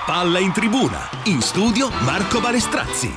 Palla in tribuna, in studio Marco Balestrazzi.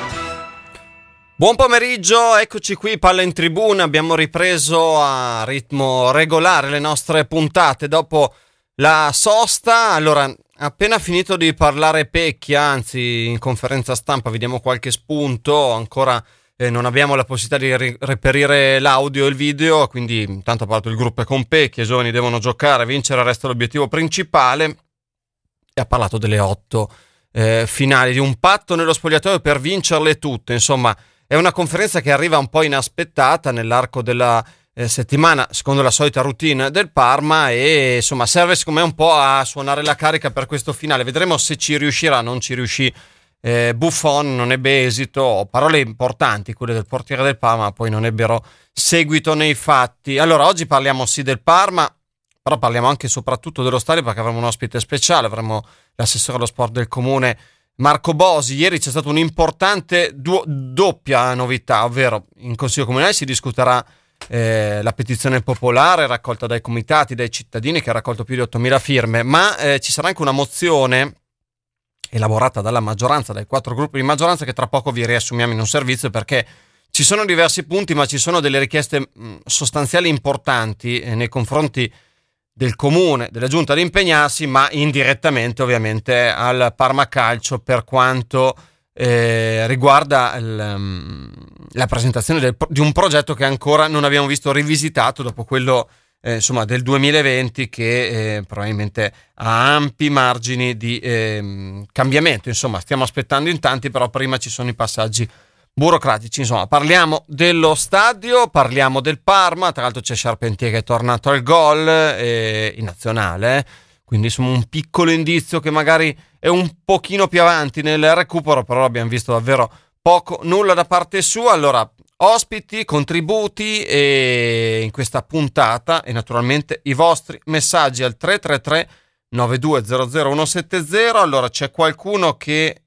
Buon pomeriggio, eccoci qui, Palla in tribuna. Abbiamo ripreso a ritmo regolare le nostre puntate dopo la sosta. Allora, appena finito di parlare Pecchia, anzi in conferenza stampa vi diamo qualche spunto, ancora non abbiamo la possibilità di reperire l'audio e il video, quindi intanto ha parlato il gruppo con Pecchia, i giovani devono giocare, vincere resta l'obiettivo principale, e ha parlato delle 8 finali, di un patto nello spogliatoio per vincerle tutte. Insomma, è una conferenza che arriva un po' inaspettata nell'arco della settimana, secondo la solita routine del Parma, e insomma serve secondo me un po' a suonare la carica per questo finale. Vedremo se ci riuscirà. Non ci riuscì Buffon, non ebbe esito, parole importanti quelle del portiere del Parma, poi non ebbero seguito nei fatti. Allora oggi parliamo sì del Parma, però parliamo anche e soprattutto dello stadio, perché avremo un ospite speciale, avremo l'assessore allo sport del comune Marco Bosi. Ieri c'è stata un'importante doppia novità, ovvero in Consiglio Comunale si discuterà la petizione popolare raccolta dai comitati, dai cittadini, che ha raccolto più di 8.000 firme, ma ci sarà anche una mozione elaborata dalla maggioranza, dai 4 gruppi di maggioranza, che tra poco vi riassumiamo in un servizio, perché ci sono diversi punti, ma ci sono delle richieste sostanziali importanti nei confronti del comune, della giunta ad impegnarsi, ma indirettamente ovviamente al Parma Calcio, per quanto riguarda la presentazione di un progetto che ancora non abbiamo visto rivisitato dopo quello del 2020, che probabilmente ha ampi margini di cambiamento. Insomma, stiamo aspettando in tanti, però prima ci sono i passaggi burocratici. Insomma, parliamo dello stadio, parliamo del Parma. Tra l'altro c'è Charpentier che è tornato al gol in nazionale, quindi insomma un piccolo indizio che magari è un pochino più avanti nel recupero, però abbiamo visto davvero nulla da parte sua. Allora, ospiti, contributi in questa puntata, e naturalmente i vostri messaggi al 333 9200 170. Allora, c'è qualcuno che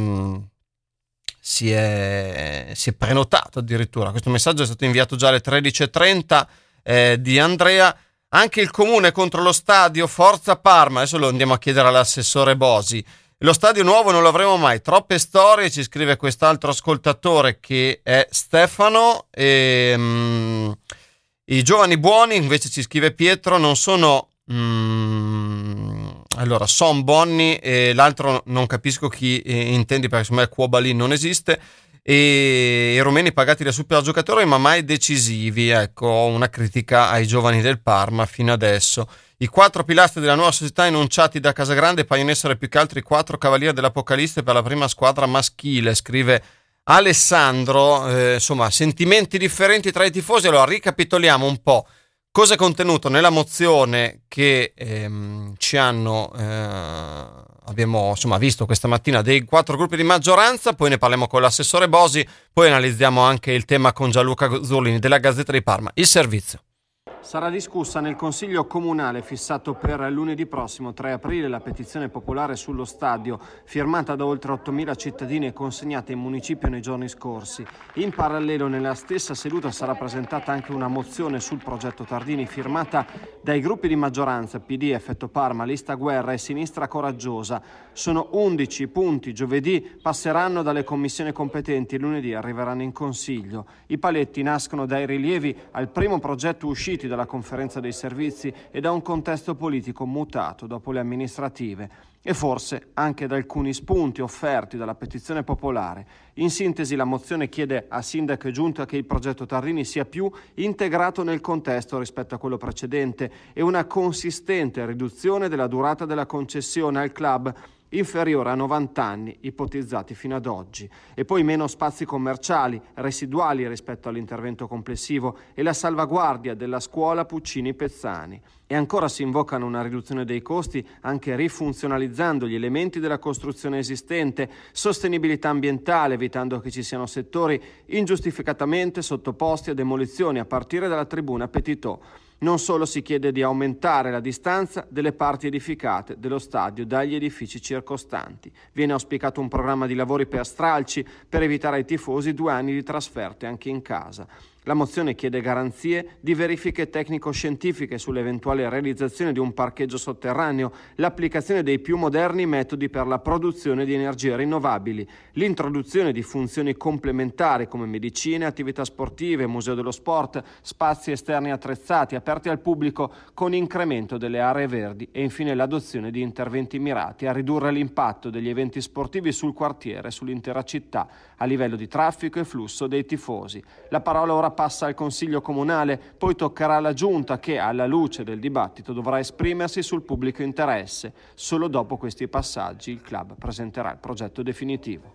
si è prenotato addirittura. Questo messaggio è stato inviato già alle 13.30 di Andrea. Anche il comune contro lo stadio, forza Parma. Adesso lo andiamo a chiedere all'assessore Bosi. Lo stadio nuovo non lo avremo mai, troppe storie, ci scrive quest'altro ascoltatore che è Stefano. I giovani buoni, invece ci scrive Pietro, non sono allora Son Bonni, e l'altro non capisco chi intendi, perché secondo me Kuobali non esiste, e i rumeni pagati da super giocatori ma mai decisivi. Ecco, una critica ai giovani del Parma fino adesso. I 4 pilastri della nuova società enunciati da Casagrande paiono essere più che altro i 4 cavalieri dell'Apocalisse per la prima squadra maschile, scrive Alessandro. Insomma, sentimenti differenti tra i tifosi. Allora, ricapitoliamo un po' cosa è contenuto nella mozione che abbiamo visto questa mattina dei 4 gruppi di maggioranza. Poi ne parliamo con l'assessore Bosi, poi analizziamo anche il tema con Gianluca Zurlini della Gazzetta di Parma. Il servizio. Sarà discussa nel Consiglio Comunale fissato per lunedì prossimo 3 aprile la petizione popolare sullo stadio, firmata da oltre 8.000 cittadini e consegnata in municipio nei giorni scorsi. In parallelo, nella stessa seduta sarà presentata anche una mozione sul progetto Tardini, firmata dai gruppi di maggioranza PD, Effetto Parma, Lista Guerra e Sinistra Coraggiosa. Sono 11 punti, giovedì passeranno dalle commissioni competenti e lunedì arriveranno in Consiglio. I paletti nascono dai rilievi al primo progetto usciti dalla conferenza dei servizi e da un contesto politico mutato dopo le amministrative, e forse anche da alcuni spunti offerti dalla petizione popolare. In sintesi, la mozione chiede a sindaco e giunta che il progetto Tardini sia più integrato nel contesto rispetto a quello precedente e una consistente riduzione della durata della concessione al club, inferiore a 90 anni ipotizzati fino ad oggi, e poi meno spazi commerciali residuali rispetto all'intervento complessivo e la salvaguardia della scuola Puccini-Pezzani. E ancora si invocano una riduzione dei costi anche rifunzionalizzando gli elementi della costruzione esistente, sostenibilità ambientale, evitando che ci siano settori ingiustificatamente sottoposti a demolizioni a partire dalla tribuna Petitot. Non solo si chiede di aumentare la distanza delle parti edificate dello stadio dagli edifici circostanti. Viene auspicato un programma di lavori per stralci per evitare ai tifosi 2 anni di trasferte anche in casa. La mozione chiede garanzie di verifiche tecnico-scientifiche sull'eventuale realizzazione di un parcheggio sotterraneo, l'applicazione dei più moderni metodi per la produzione di energie rinnovabili, l'introduzione di funzioni complementari come medicine, attività sportive, museo dello sport, spazi esterni attrezzati aperti al pubblico con incremento delle aree verdi e infine l'adozione di interventi mirati a ridurre l'impatto degli eventi sportivi sul quartiere e sull'intera città a livello di traffico e flusso dei tifosi. La parola ora passa al Consiglio Comunale, poi toccherà alla Giunta che, alla luce del dibattito, dovrà esprimersi sul pubblico interesse. Solo dopo questi passaggi il club presenterà il progetto definitivo.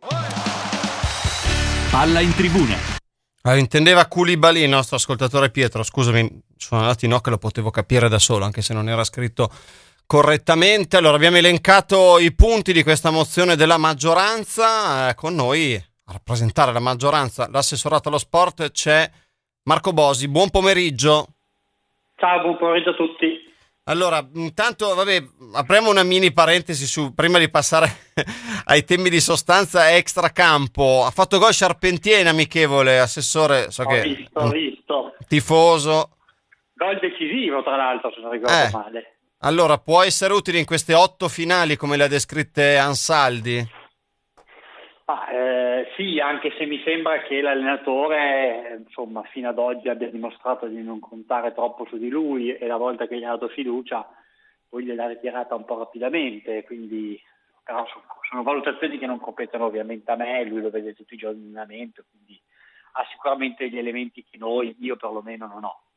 Palla in tribuna. Intendeva Koulibaly, il nostro ascoltatore Pietro, scusami, sono andato che lo potevo capire da solo, anche se non era scritto correttamente. Allora, abbiamo elencato i punti di questa mozione della maggioranza. Con noi a rappresentare la maggioranza, l'assessorato allo sport, c'è Marco Bosi. Buon pomeriggio. Ciao, buon pomeriggio a tutti. Allora, intanto, apriamo una mini parentesi prima di passare ai temi di sostanza extracampo. Ha fatto gol Charpentier in amichevole, assessore, Ho visto. Tifoso. Gol decisivo, tra l'altro, se non ricordo male. Allora, può essere utile in queste 8 finali come le ha descritte Ansaldi? Sì, anche se mi sembra che l'allenatore, insomma, fino ad oggi abbia dimostrato di non contare troppo su di lui e la volta che gli ha dato fiducia poi gliel'ha ritirata un po' rapidamente, quindi però sono valutazioni che non competono ovviamente a me, lui lo vede tutti i giorni in allenamento, quindi ha sicuramente gli elementi che io perlomeno non ho.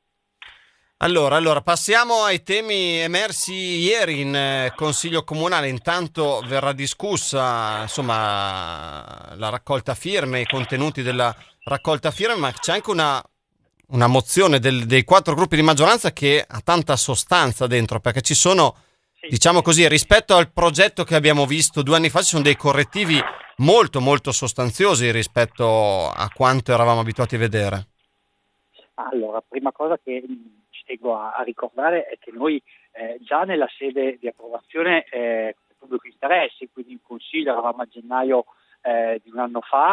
Allora, passiamo ai temi emersi ieri in Consiglio Comunale. Intanto verrà discussa, insomma, la raccolta firme, i contenuti della raccolta firme, ma c'è anche una mozione dei 4 gruppi di maggioranza che ha tanta sostanza dentro, perché ci sono, diciamo così, rispetto al progetto che abbiamo visto 2 anni fa, ci sono dei correttivi molto, molto sostanziosi rispetto a quanto eravamo abituati a vedere. Allora, prima cosa che ci tengo a ricordare è che noi già nella sede di approvazione pubblico interessi, quindi in Consiglio eravamo a gennaio di un anno fa,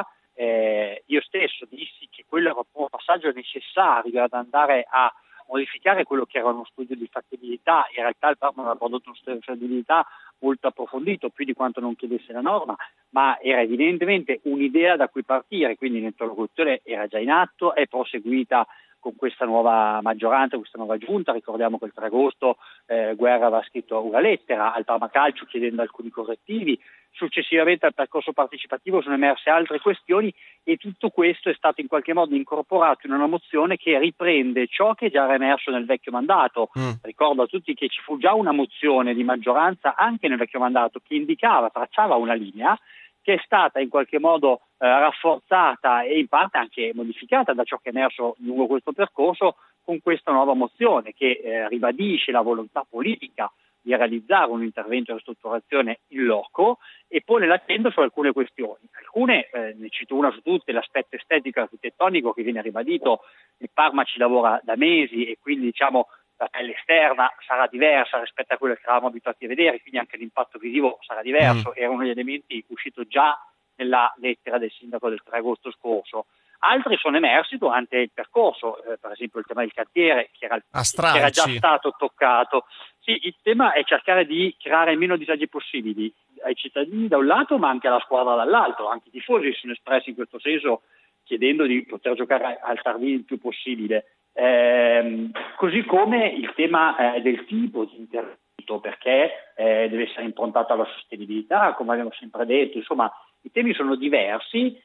io stesso dissi che quello era un passaggio necessario ad andare a modificare quello che era uno studio di fattibilità. In realtà il Parma aveva prodotto uno studio di fattibilità molto approfondito, più di quanto non chiedesse la norma, ma era evidentemente un'idea da cui partire, quindi l'interlocuzione era già in atto, è proseguita con questa nuova maggioranza, questa nuova giunta. Ricordiamo che il 3 agosto Guerra aveva scritto una lettera al Parma Calcio chiedendo alcuni correttivi. Successivamente al percorso partecipativo sono emerse altre questioni e tutto questo è stato in qualche modo incorporato in una mozione che riprende ciò che già era emerso nel vecchio mandato. Ricordo a tutti che ci fu già una mozione di maggioranza anche nel vecchio mandato che tracciava una linea che è stata in qualche modo rafforzata e in parte anche modificata da ciò che è emerso lungo questo percorso con questa nuova mozione che ribadisce la volontà politica di realizzare un intervento di ristrutturazione in loco e pone l'accento su alcune questioni. Alcune, ne cito una su tutte, l'aspetto estetico e architettonico che viene ribadito. Il Parma ci lavora da mesi e quindi la pelle esterna sarà diversa rispetto a quello che eravamo abituati a vedere, quindi anche l'impatto visivo sarà diverso, era uno degli elementi uscito già nella lettera del sindaco del 3 agosto scorso. Altri sono emersi durante il percorso, per esempio il tema del cantiere che era già stato toccato. Sì, il tema è cercare di creare il meno disagi possibili ai cittadini da un lato, ma anche alla squadra dall'altro. Anche i tifosi si sono espressi in questo senso chiedendo di poter giocare al Tardini il più possibile. Così come il tema del tipo di intervento, perché deve essere improntato alla sostenibilità, come abbiamo sempre detto. Insomma, i temi sono diversi,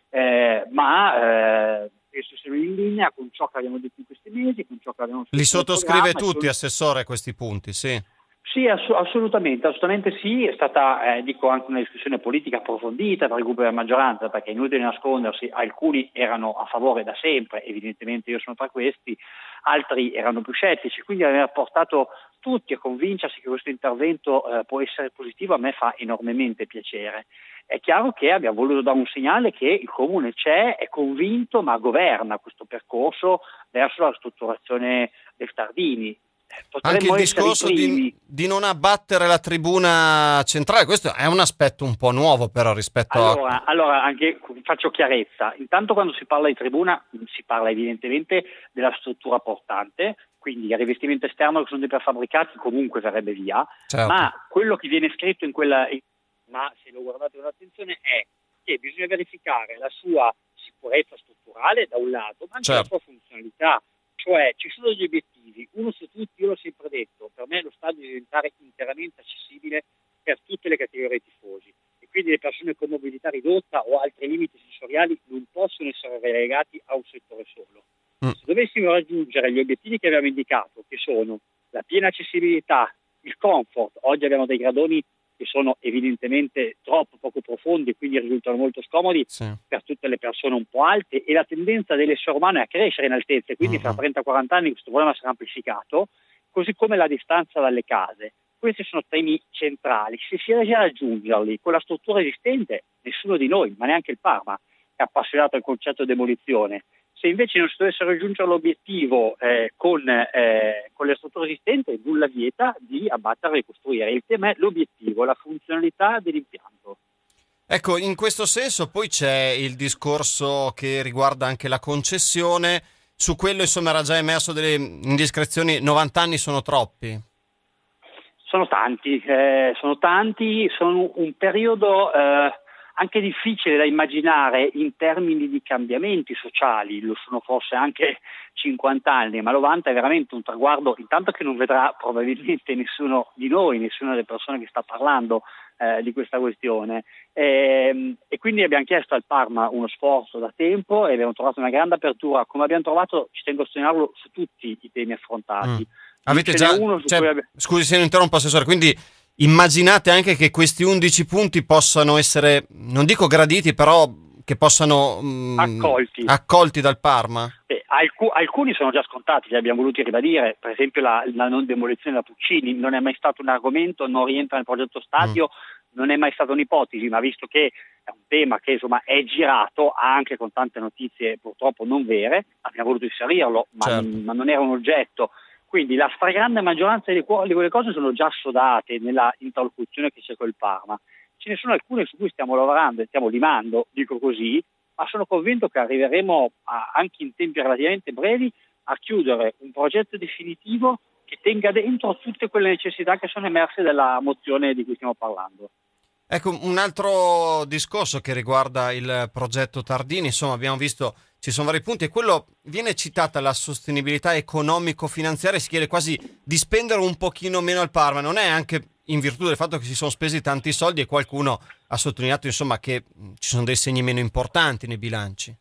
ma penso siano in linea con ciò che abbiamo detto in questi mesi, con ciò che abbiamo li sottoscrive tutti, assessore, questi punti, sì. Sì, assolutamente sì, è stata anche una discussione politica approfondita tra i gruppi della maggioranza, perché è inutile nascondersi, alcuni erano a favore da sempre, evidentemente io sono tra questi, altri erano più scettici, quindi aver portato tutti a convincersi che questo intervento può essere positivo a me fa enormemente piacere. È chiaro che abbiamo voluto dare un segnale che il Comune c'è, è convinto, ma governa questo percorso verso la ristrutturazione del Tardini. Anche il discorso di non abbattere la tribuna centrale, questo è un aspetto un po' nuovo però rispetto Allora, anche faccio chiarezza. Intanto quando si parla di tribuna si parla evidentemente della struttura portante, quindi il rivestimento esterno che sono dei prefabbricati comunque verrebbe via, certo. Ma quello che viene scritto ma se lo guardate con attenzione è che bisogna verificare la sua sicurezza strutturale da un lato, ma anche la sua funzionalità. Cioè ci sono degli obiettivi, uno su tutti, io l'ho sempre detto, per me lo stadio deve diventare interamente accessibile per tutte le categorie di tifosi e quindi le persone con mobilità ridotta o altri limiti sensoriali non possono essere relegati a un settore solo. Se dovessimo raggiungere gli obiettivi che abbiamo indicato, che sono la piena accessibilità, il comfort, oggi abbiamo dei gradoni che sono evidentemente troppo poco profondi e quindi risultano molto scomodi per tutte le persone un po' alte, e la tendenza dell'essere umano è a crescere in altezza, e quindi fra 30-40 anni questo problema sarà amplificato, così come la distanza dalle case. Questi sono temi centrali. Se si riesce a raggiungerli con la struttura esistente, nessuno di noi, ma neanche il Parma, è appassionato al concetto di demolizione. Se invece non si dovesse raggiungere l'obiettivo con le strutture esistenti, nulla vieta di abbattere e ricostruire. Il tema è l'obiettivo, la funzionalità dell'impianto. Ecco, in questo senso poi c'è il discorso che riguarda anche la concessione. Su quello insomma era già emerso delle indiscrezioni. 90 anni sono troppi? Sono tanti, sono un periodo anche difficile da immaginare in termini di cambiamenti sociali. Lo sono forse anche 50 anni, ma 90 è veramente un traguardo, intanto che non vedrà probabilmente nessuno di noi, nessuna delle persone che sta parlando di questa questione, e quindi abbiamo chiesto al Parma uno sforzo da tempo e abbiamo trovato una grande apertura, come abbiamo trovato, ci tengo a sottolinearlo, su tutti i temi affrontati. Avete già, scusi se non interrompo, assessore, quindi immaginate anche che questi 11 punti possano essere, non dico graditi, però che possano accolti dal Parma? Alcuni sono già scontati, li abbiamo voluti ribadire, per esempio la non demolizione da Puccini non è mai stato un argomento, non rientra nel progetto stadio, non è mai stata un'ipotesi, ma visto che è un tema che insomma è girato anche con tante notizie purtroppo non vere, abbiamo voluto inserirlo, ma non era un oggetto. Quindi la stragrande maggioranza di quelle cose sono già assodate nella interlocuzione che c'è col Parma. Ce ne sono alcune su cui stiamo lavorando e stiamo limando, dico così, ma sono convinto che arriveremo anche in tempi relativamente brevi a chiudere un progetto definitivo che tenga dentro tutte quelle necessità che sono emerse dalla mozione di cui stiamo parlando. Ecco, un altro discorso che riguarda il progetto Tardini, insomma abbiamo visto ci sono vari punti, e quello viene citata la sostenibilità economico-finanziaria, si chiede quasi di spendere un pochino meno al Parma, non è anche in virtù del fatto che si sono spesi tanti soldi e qualcuno ha sottolineato insomma che ci sono dei segni meno importanti nei bilanci?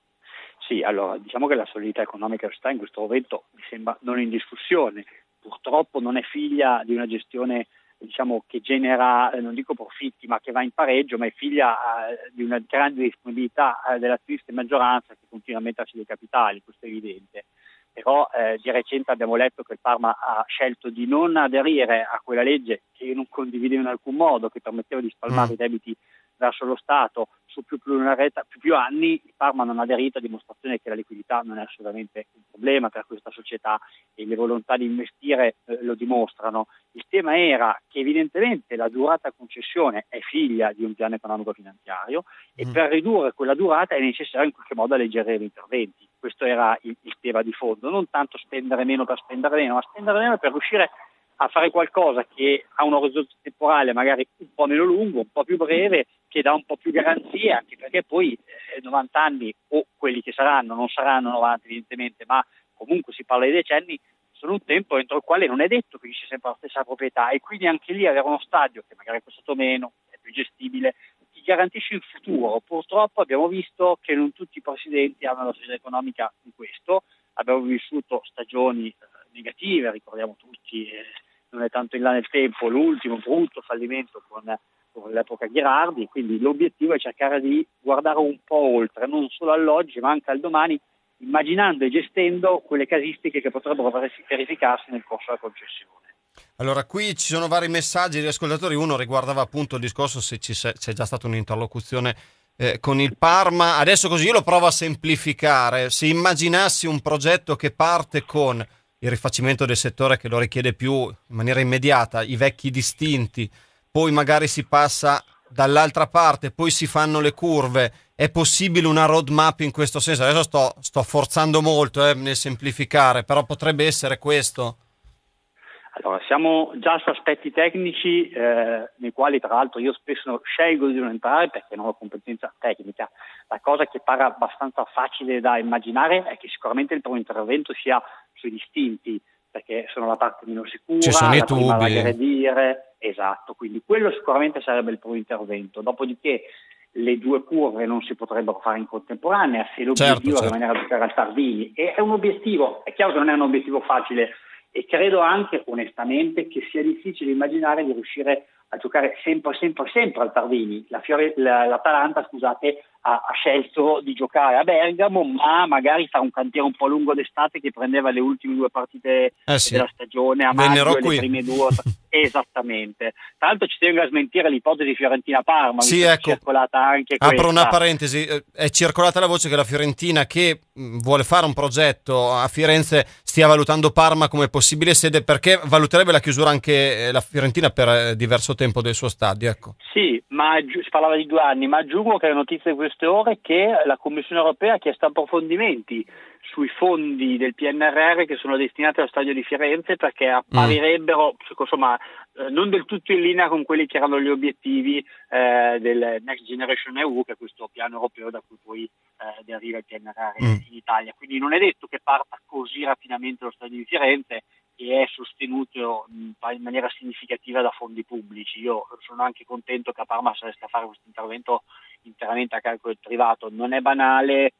Sì, allora diciamo che la solidità economica sta in questo momento mi sembra non in discussione, purtroppo non è figlia di una gestione diciamo che genera, non dico profitti, ma che va in pareggio, ma è figlia di una grande disponibilità dell'azionista in maggioranza che continua a metterci dei capitali, questo è evidente. Però di recente abbiamo letto che il Parma ha scelto di non aderire a quella legge che io non condividevo in alcun modo, che permetteva di spalmare i debiti verso lo Stato su più anni. Il Parma non ha aderito, a dimostrazione che la liquidità non è assolutamente un problema per questa società e le volontà di investire lo dimostrano. Il tema era che evidentemente la durata concessione è figlia di un piano economico finanziario e per ridurre quella durata è necessario in qualche modo alleggerire gli interventi. Questo era il tema di fondo, non tanto spendere meno per spendere meno, ma spendere meno per riuscire a fare qualcosa che ha un orizzonte temporale magari un po' meno lungo, un po' più breve, che dà un po' più garanzie, anche perché poi 90 anni, o quelli che saranno, non saranno 90 evidentemente, ma comunque si parla di decenni, sono un tempo entro il quale non è detto che ci sia sempre la stessa proprietà, e quindi anche lì avere uno stadio che magari è costato meno, è più gestibile, ti garantisce il futuro. Purtroppo abbiamo visto che non tutti i presidenti hanno la società economica in questo, abbiamo vissuto stagioni negative, ricordiamo tutti, non è tanto in là nel tempo, l'ultimo brutto fallimento con l'epoca Ghirardi, quindi l'obiettivo è cercare di guardare un po' oltre, non solo all'oggi ma anche al domani, immaginando e gestendo quelle casistiche che potrebbero verificarsi nel corso della concessione. Allora, qui ci sono vari messaggi degli ascoltatori, uno riguardava appunto il discorso se c'è già stata un'interlocuzione con il Parma. Adesso così io lo provo a semplificare, se immaginassi un progetto che parte con il rifacimento del settore che lo richiede più in maniera immediata, i vecchi distinti, poi magari si passa dall'altra parte, poi si fanno le curve. È possibile una roadmap in questo senso? Adesso sto forzando molto nel semplificare, però potrebbe essere questo. Allora, siamo già su aspetti tecnici nei quali tra l'altro io spesso scelgo di non entrare perché non ho competenza tecnica. La cosa che pare abbastanza facile da immaginare è che sicuramente il primo intervento sia sui distinti, perché sono la parte meno sicura, ci sono la i prima da tubi. aggredire, esatto, quindi quello sicuramente sarebbe il primo intervento. Dopodiché le due curve non si potrebbero fare in contemporanea se l'obiettivo è rimanere a giocare al Tardini, e è un obiettivo, è chiaro che non è un obiettivo facile, e credo anche onestamente che sia difficile immaginare di riuscire a giocare sempre al Tardini. L'Atalanta, scusate, ha scelto di giocare a Bergamo, ma magari fa un cantiere un po' lungo d'estate che prendeva le ultime due partite della stagione a maggio e le prime due. Esattamente. Tra l'altro ci tengo a smentire l'ipotesi Fiorentina-Parma, sì, ecco, è circolata anche questa. Apro una parentesi, è circolata la voce che la Fiorentina, che vuole fare un progetto a Firenze, stia valutando Parma come possibile sede, perché valuterebbe la chiusura anche la Fiorentina per diverso tempo del suo stadio, ecco. Sì, ma si parlava di 2 anni, ma aggiungo che è notizia di queste ore che la Commissione Europea ha chiesto approfondimenti sui fondi del PNRR che sono destinati allo stadio di Firenze, perché apparirebbero insomma non del tutto in linea con quelli che erano gli obiettivi del Next Generation EU, che è questo piano europeo da cui poi deriva il PNRR in Italia. Quindi non è detto che parta così rapidamente lo stadio di Firenze, e è sostenuto in maniera significativa da fondi pubblici. Io sono anche contento che a Parma si riesca a fare questo intervento interamente a carico del privato. Non è banale,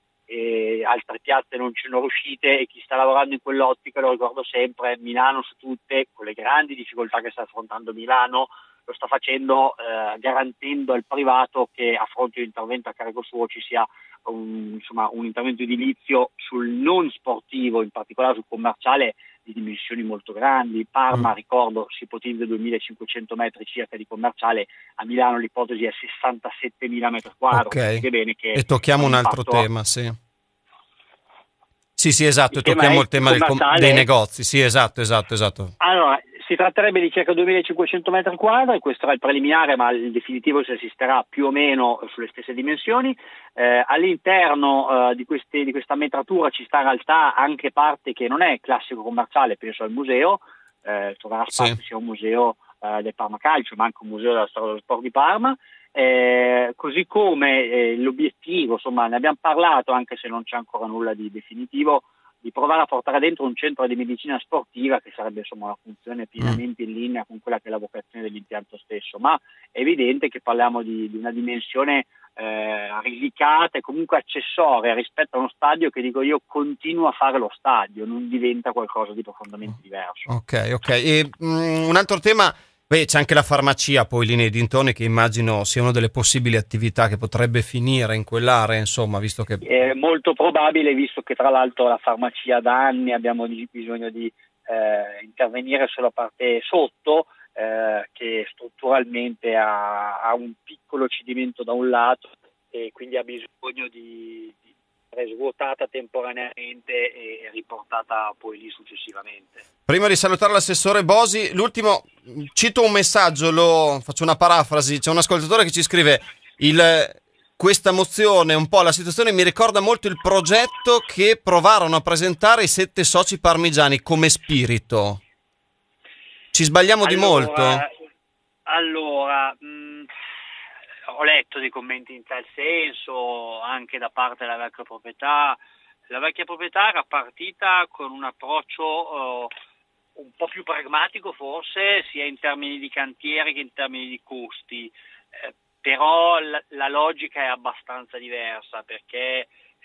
altre piazze non ci sono riuscite, e chi sta lavorando in quell'ottica, lo ricordo sempre, Milano su tutte, con le grandi difficoltà che sta affrontando Milano, lo sta facendo garantendo al privato che a fronte di un intervento a carico suo ci sia un intervento edilizio sul non sportivo, in particolare sul commerciale, di dimensioni molto grandi. Parma, ricordo, si ipotizza 2.500 metri circa di commerciale, a Milano l'ipotesi è 67.000 metri quadri. Okay. Bene che e tocchiamo un altro tema, sì, esatto, e tocchiamo il tema dei negozi, sì, esatto. Allora, si tratterebbe di circa 2.500 metri quadri, questo era il preliminare, ma il definitivo si assisterà più o meno sulle stesse dimensioni. All'interno di questa metratura ci sta in realtà anche parte che non è classico commerciale, penso al museo, troverà spazio sia un museo del Parma Calcio, ma anche un museo della storia dello sport di Parma. Così come l'obiettivo, insomma, ne abbiamo parlato anche se non c'è ancora nulla di definitivo, di provare a portare dentro un centro di medicina sportiva, che sarebbe insomma una funzione pienamente in linea con quella che è la vocazione dell'impianto stesso, ma è evidente che parliamo di una dimensione risicata e comunque accessoria rispetto a uno stadio che, dico io, continua a fare lo stadio, non diventa qualcosa di profondamente diverso. Ok. E un altro tema, c'è anche la farmacia poi lì nei dintorni, che immagino sia una delle possibili attività che potrebbe finire in quell'area, insomma, visto che è molto probabile, visto che tra l'altro la farmacia da anni abbiamo bisogno di intervenire sulla parte sotto, che strutturalmente ha un piccolo cedimento da un lato e quindi ha bisogno di essere svuotata temporaneamente e riportata poi lì successivamente. Prima di salutare l'assessore Bosi, l'ultimo, cito un messaggio, faccio una parafrasi, c'è un ascoltatore che ci scrive: questa mozione, un po' la situazione mi ricorda molto il progetto che provarono a presentare i 7 soci parmigiani come spirito. Ci sbagliamo di molto? Allora, ho letto dei commenti in tal senso anche da parte della vecchia proprietà. La vecchia proprietà era partita con un approccio un po' più pragmatico forse, sia in termini di cantieri che in termini di costi, però la logica è abbastanza diversa, perché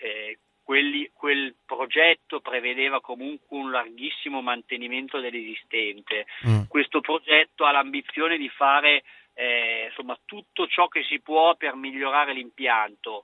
quel progetto prevedeva comunque un larghissimo mantenimento dell'esistente. Questo progetto ha l'ambizione di fare insomma tutto ciò che si può per migliorare l'impianto.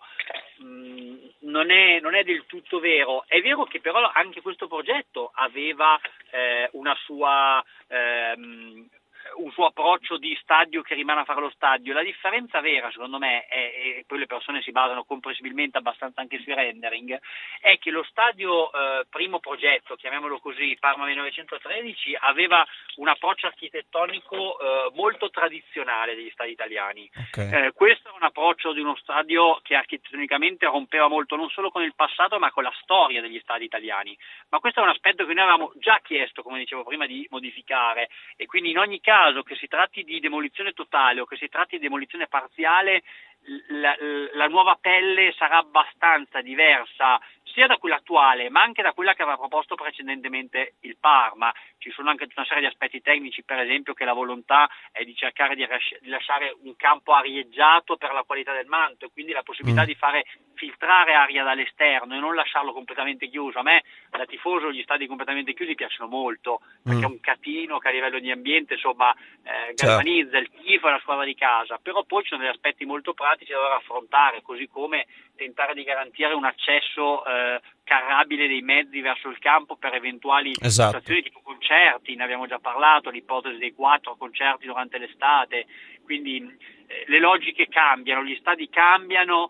Non è del tutto vero. È vero che però anche questo progetto aveva una sua un suo approccio di stadio che rimane a fare lo stadio. La differenza vera, secondo me, e poi le persone si basano comprensibilmente abbastanza anche sui rendering, è che lo stadio primo progetto, chiamiamolo così, Parma 1913, aveva un approccio architettonico molto tradizionale degli stadi italiani. Okay. Questo è un approccio di uno stadio che architettonicamente rompeva molto non solo con il passato ma con la storia degli stadi italiani. Ma questo è un aspetto che noi avevamo già chiesto, come dicevo prima, di modificare, e quindi in ogni caso, che si tratti di demolizione totale o che si tratti di demolizione parziale, la nuova pelle sarà abbastanza diversa sia da quella attuale ma anche da quella che aveva proposto precedentemente il Parma. Ci sono anche tutta una serie di aspetti tecnici, per esempio che la volontà è di cercare di lasciare un campo arieggiato per la qualità del manto, e quindi la possibilità di fare filtrare aria dall'esterno e non lasciarlo completamente chiuso. A me da tifoso gli stadi completamente chiusi piacciono molto, perché è un catino che a livello di ambiente insomma galvanizza il tifo e la squadra di casa, però poi ci sono degli aspetti molto pratici da dover affrontare, così come tentare di garantire un accesso carrabile dei mezzi verso il campo per eventuali situazioni tipo concerti. Ne abbiamo già parlato, l'ipotesi dei 4 concerti durante l'estate, quindi le logiche cambiano, gli stadi cambiano,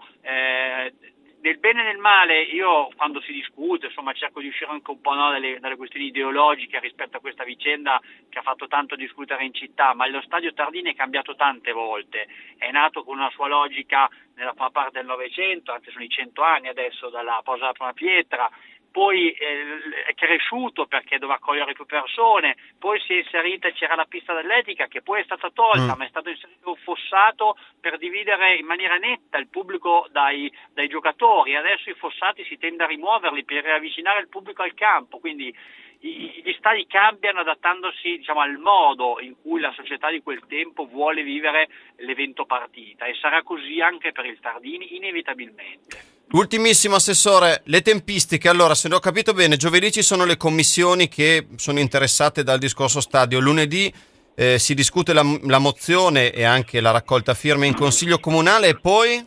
nel bene e nel male. Io quando si discute insomma cerco di uscire anche un po' dalle questioni ideologiche rispetto a questa vicenda che ha fatto tanto discutere in città, ma lo stadio Tardini è cambiato tante volte, è nato con una sua logica nella prima parte del Novecento, anzi sono i 100 anni adesso dalla posa della prima pietra, poi è cresciuto perché doveva accogliere più persone, poi si è inserita e c'era la pista atletica che poi è stata tolta, ma è stato inserito un fossato per dividere in maniera netta il pubblico dai giocatori. Adesso i fossati si tende a rimuoverli per riavvicinare il pubblico al campo, quindi gli stadi cambiano adattandosi al modo in cui la società di quel tempo vuole vivere l'evento partita, e sarà così anche per il Tardini inevitabilmente. Ultimissimo, Assessore, le tempistiche. Allora, se ne ho capito bene, giovedì ci sono le commissioni che sono interessate dal discorso stadio, lunedì si discute la mozione e anche la raccolta firme in Consiglio Comunale, e poi?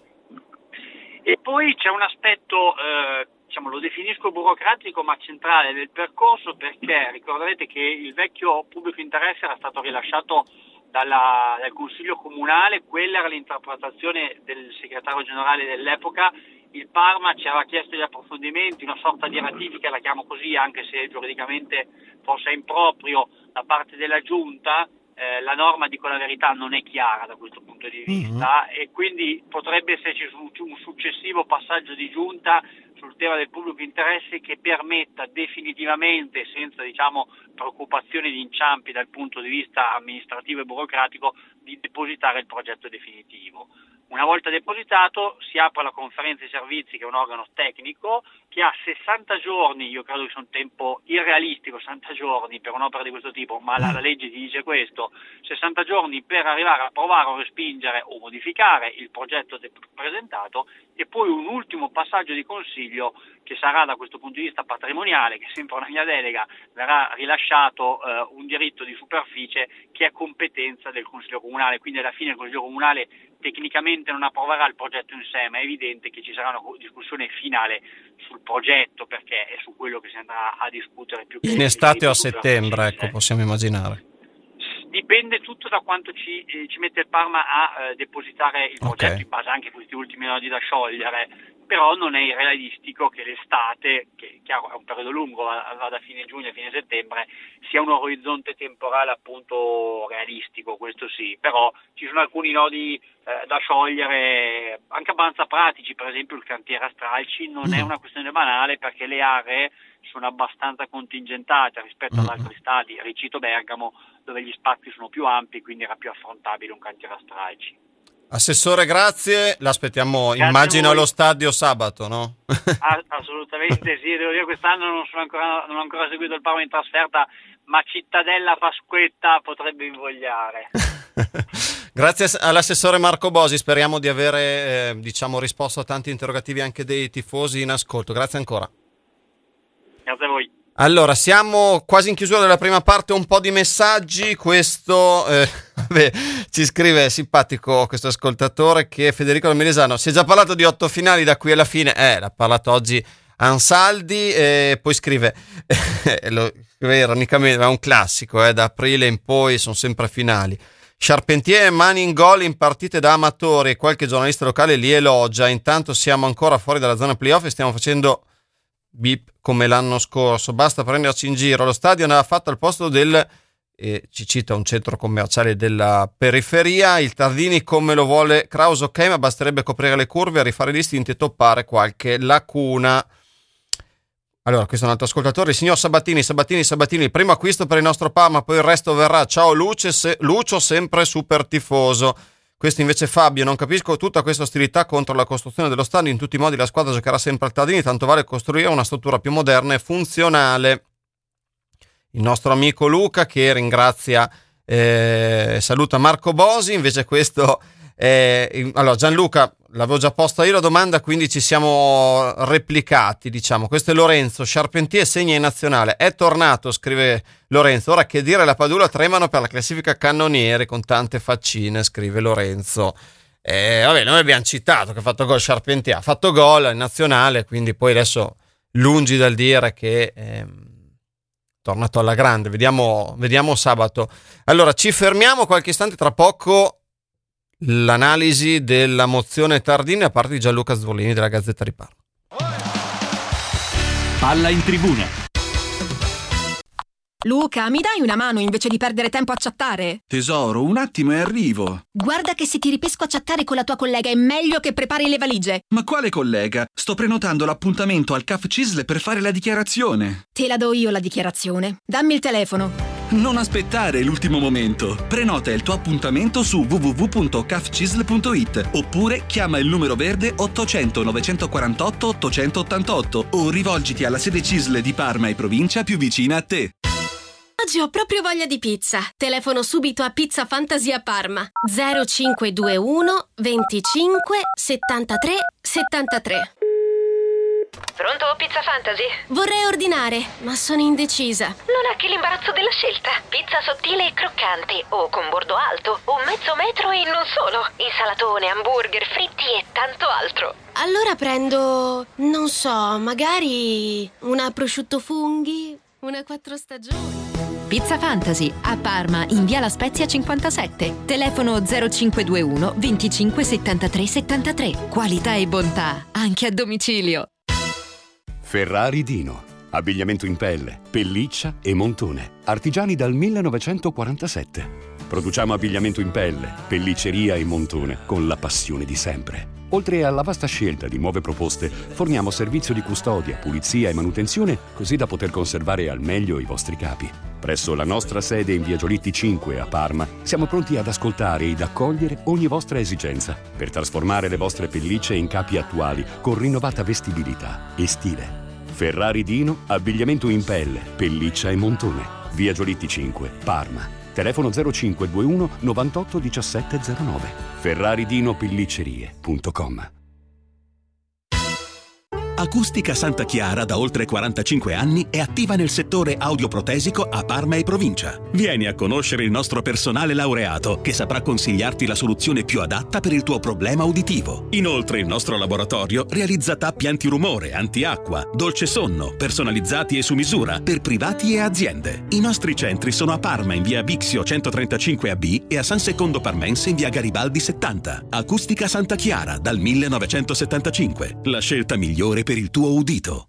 E poi c'è un aspetto, lo definisco burocratico ma centrale del percorso, perché ricorderete che il vecchio pubblico interesse era stato rilasciato dal Consiglio Comunale. Quella era l'interpretazione del segretario generale dell'epoca. Il Parma ci aveva chiesto gli approfondimenti, una sorta di ratifica, la chiamo così anche se giuridicamente forse è improprio, da parte della Giunta. La norma, dico la verità, non è chiara da questo punto di vista, e quindi potrebbe esserci un successivo passaggio di Giunta sul tema del pubblico interesse che permetta definitivamente, senza preoccupazioni di inciampi dal punto di vista amministrativo e burocratico, di depositare il progetto definitivo. Una volta depositato si apre la conferenza di servizi, che è un organo tecnico che ha 60 giorni, io credo che sia un tempo irrealistico 60 giorni per un'opera di questo tipo, ma la legge ti dice questo, 60 giorni per arrivare a approvare o respingere o modificare il progetto presentato, e poi un ultimo passaggio di consiglio che sarà, da questo punto di vista patrimoniale, che è sempre una mia delega, verrà rilasciato un diritto di superficie che è competenza del Consiglio Comunale, quindi alla fine il Consiglio Comunale tecnicamente non approverà il progetto in sé, ma è evidente che ci sarà una discussione finale sul progetto, perché è su quello che si andrà a discutere più che in estate o a settembre, ecco, possiamo immaginare. Dipende tutto da quanto ci mette il Parma a depositare il progetto, in base anche a questi ultimi nodi da sciogliere, però non è irrealistico che l'estate, che chiaro è un periodo lungo, va da fine giugno a fine settembre, sia un orizzonte temporale appunto realistico, questo sì, però ci sono alcuni nodi da sciogliere anche abbastanza pratici, per esempio il cantiere a Stralci non è una questione banale, perché le aree sono abbastanza contingentate rispetto ad altri stadi, Ricito Bergamo, dove gli spazi sono più ampi, quindi era più affrontabile un cantiere a Stralci. Assessore, grazie, l'aspettiamo, grazie, immagino allo stadio sabato, no? Assolutamente sì, devo dire quest'anno non ho ancora seguito il Parma in trasferta, ma Cittadella Pasquetta potrebbe invogliare. Grazie all'assessore Marco Bosi, speriamo di avere risposto a tanti interrogativi anche dei tifosi in ascolto. Grazie ancora. Grazie a voi. Allora, siamo quasi in chiusura della prima parte, un po' di messaggi. Questo ci scrive simpatico questo ascoltatore, che è Federico da Milesano. Si è già parlato di 8 finali da qui alla fine, l'ha parlato oggi Ansaldi, e poi scrive, lo scrive ironicamente, è un classico, da aprile in poi sono sempre finali. Charpentier mani in gol in partite da amatori e qualche giornalista locale li elogia. Intanto siamo ancora fuori dalla zona playoff e stiamo facendo bip come l'anno scorso. Basta prenderci in giro. Lo stadio andava fatto al posto del, ci cita un centro commerciale della periferia. Il Tardini come lo vuole Kraus, ok, ma basterebbe coprire le curve, rifare i distinti e toppare qualche lacuna. Allora, questo è un altro ascoltatore. Signor Sabatini, il primo acquisto per il nostro Parma, poi il resto verrà. Ciao Lucio, sempre super tifoso. Questo invece Fabio, non capisco tutta questa ostilità contro la costruzione dello stadio. In tutti i modi la squadra giocherà sempre al Tardini, tanto vale costruire una struttura più moderna e funzionale. Il nostro amico Luca che ringrazia, saluta Marco Bosi, invece questo... allora Gianluca, l'avevo già posta io la domanda, quindi ci siamo replicati, diciamo. Questo è Lorenzo. Charpentier segna in nazionale, è tornato, scrive Lorenzo. Ora che dire, la Padula tremano per la classifica cannoniere con tante faccine, scrive Lorenzo. Vabbè, noi abbiamo citato che ha fatto gol Charpentier, ha fatto gol in nazionale, quindi poi adesso lungi dal dire che è tornato alla grande. Vediamo sabato. Allora ci fermiamo qualche istante, tra poco l'analisi della mozione Tardini da parte di Gianluca Zvolini della Gazzetta di Parma. Palla in tribuna. Luca, mi dai una mano invece di perdere tempo a chattare? Tesoro, un attimo e arrivo. Guarda che se ti ripesco a chattare con la tua collega è meglio che prepari le valigie. Ma quale collega? Sto prenotando l'appuntamento al CAF CISL per fare la dichiarazione. Te la do io la dichiarazione. Dammi il telefono. Non aspettare l'ultimo momento. Prenota il tuo appuntamento su www.cafcisl.it oppure chiama il numero verde 800 948 888 o rivolgiti alla sede CISL di Parma e provincia più vicina a te. Oggi ho proprio voglia di pizza. Telefono subito a Pizza Fantasia Parma 0521 25 73 73. Pronto, Pizza Fantasy? Vorrei ordinare, ma sono indecisa. Non ha che l'imbarazzo della scelta. Pizza sottile e croccante, o con bordo alto, o mezzo metro e non solo. Insalatone, hamburger, fritti e tanto altro. Allora prendo, non so, magari una prosciutto funghi, una 4 stagioni. Pizza Fantasy a Parma in via La Spezia 57. Telefono 0521 25 73 73. Qualità e bontà anche a domicilio. Ferrari Dino. Abbigliamento in pelle, pelliccia e montone. Artigiani dal 1947. Produciamo abbigliamento in pelle, pellicceria e montone con la passione di sempre. Oltre alla vasta scelta di nuove proposte, forniamo servizio di custodia, pulizia e manutenzione, così da poter conservare al meglio i vostri capi. Presso la nostra sede in via Giolitti 5 a Parma, siamo pronti ad ascoltare ed accogliere ogni vostra esigenza per trasformare le vostre pellicce in capi attuali con rinnovata vestibilità e stile. Ferrari Dino, abbigliamento in pelle, pelliccia e montone. Via Giolitti 5, Parma. Telefono 0521 98 1709. ferraridinopelliccerie.com. Acustica Santa Chiara da oltre 45 anni è attiva nel settore audioprotesico a Parma e provincia. Vieni a conoscere il nostro personale laureato che saprà consigliarti la soluzione più adatta per il tuo problema uditivo. Inoltre il nostro laboratorio realizza tappi antirumore, antiacqua, dolce sonno, personalizzati e su misura per privati e aziende. I nostri centri sono a Parma in via Bixio 135AB e a San Secondo Parmense in via Garibaldi 70. Acustica Santa Chiara dal 1975. La scelta migliore per il tuo udito.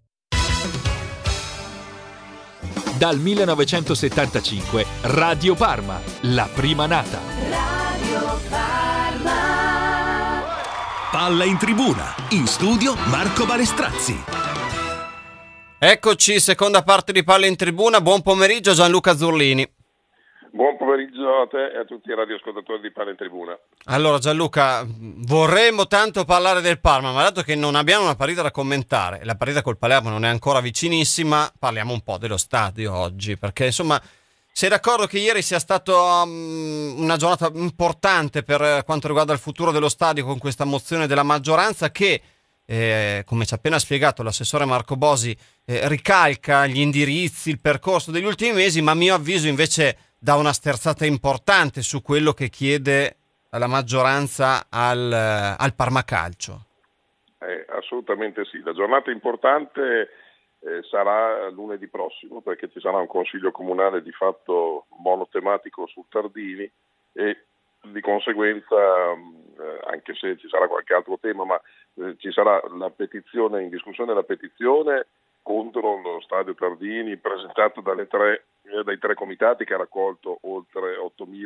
Dal 1975 Radio Parma, la prima nata. Radio Parma. Palla in tribuna, in studio Marco Balestrazzi. Eccoci, seconda parte di Palla in tribuna. Buon pomeriggio Gianluca Zurlini. Buon pomeriggio a te e a tutti i radioascoltatori di Palla in Tribuna. Allora Gianluca, vorremmo tanto parlare del Parma, ma dato che non abbiamo una partita da commentare, la partita col Palermo non è ancora vicinissima, parliamo un po' dello stadio oggi, perché insomma sei d'accordo che ieri sia stata una giornata importante per quanto riguarda il futuro dello stadio con questa mozione della maggioranza che, come ci ha appena spiegato l'assessore Marco Bosi, ricalca gli indirizzi, il percorso degli ultimi mesi, ma a mio avviso invece dà una sterzata importante su quello che chiede la maggioranza al Parma Calcio. Assolutamente sì. La giornata importante sarà lunedì prossimo, perché ci sarà un consiglio comunale di fatto monotematico sul Tardini e di conseguenza, anche se ci sarà qualche altro tema, ma ci sarà la petizione, in discussione la petizione contro lo stadio Tardini presentato dai tre comitati, che ha raccolto oltre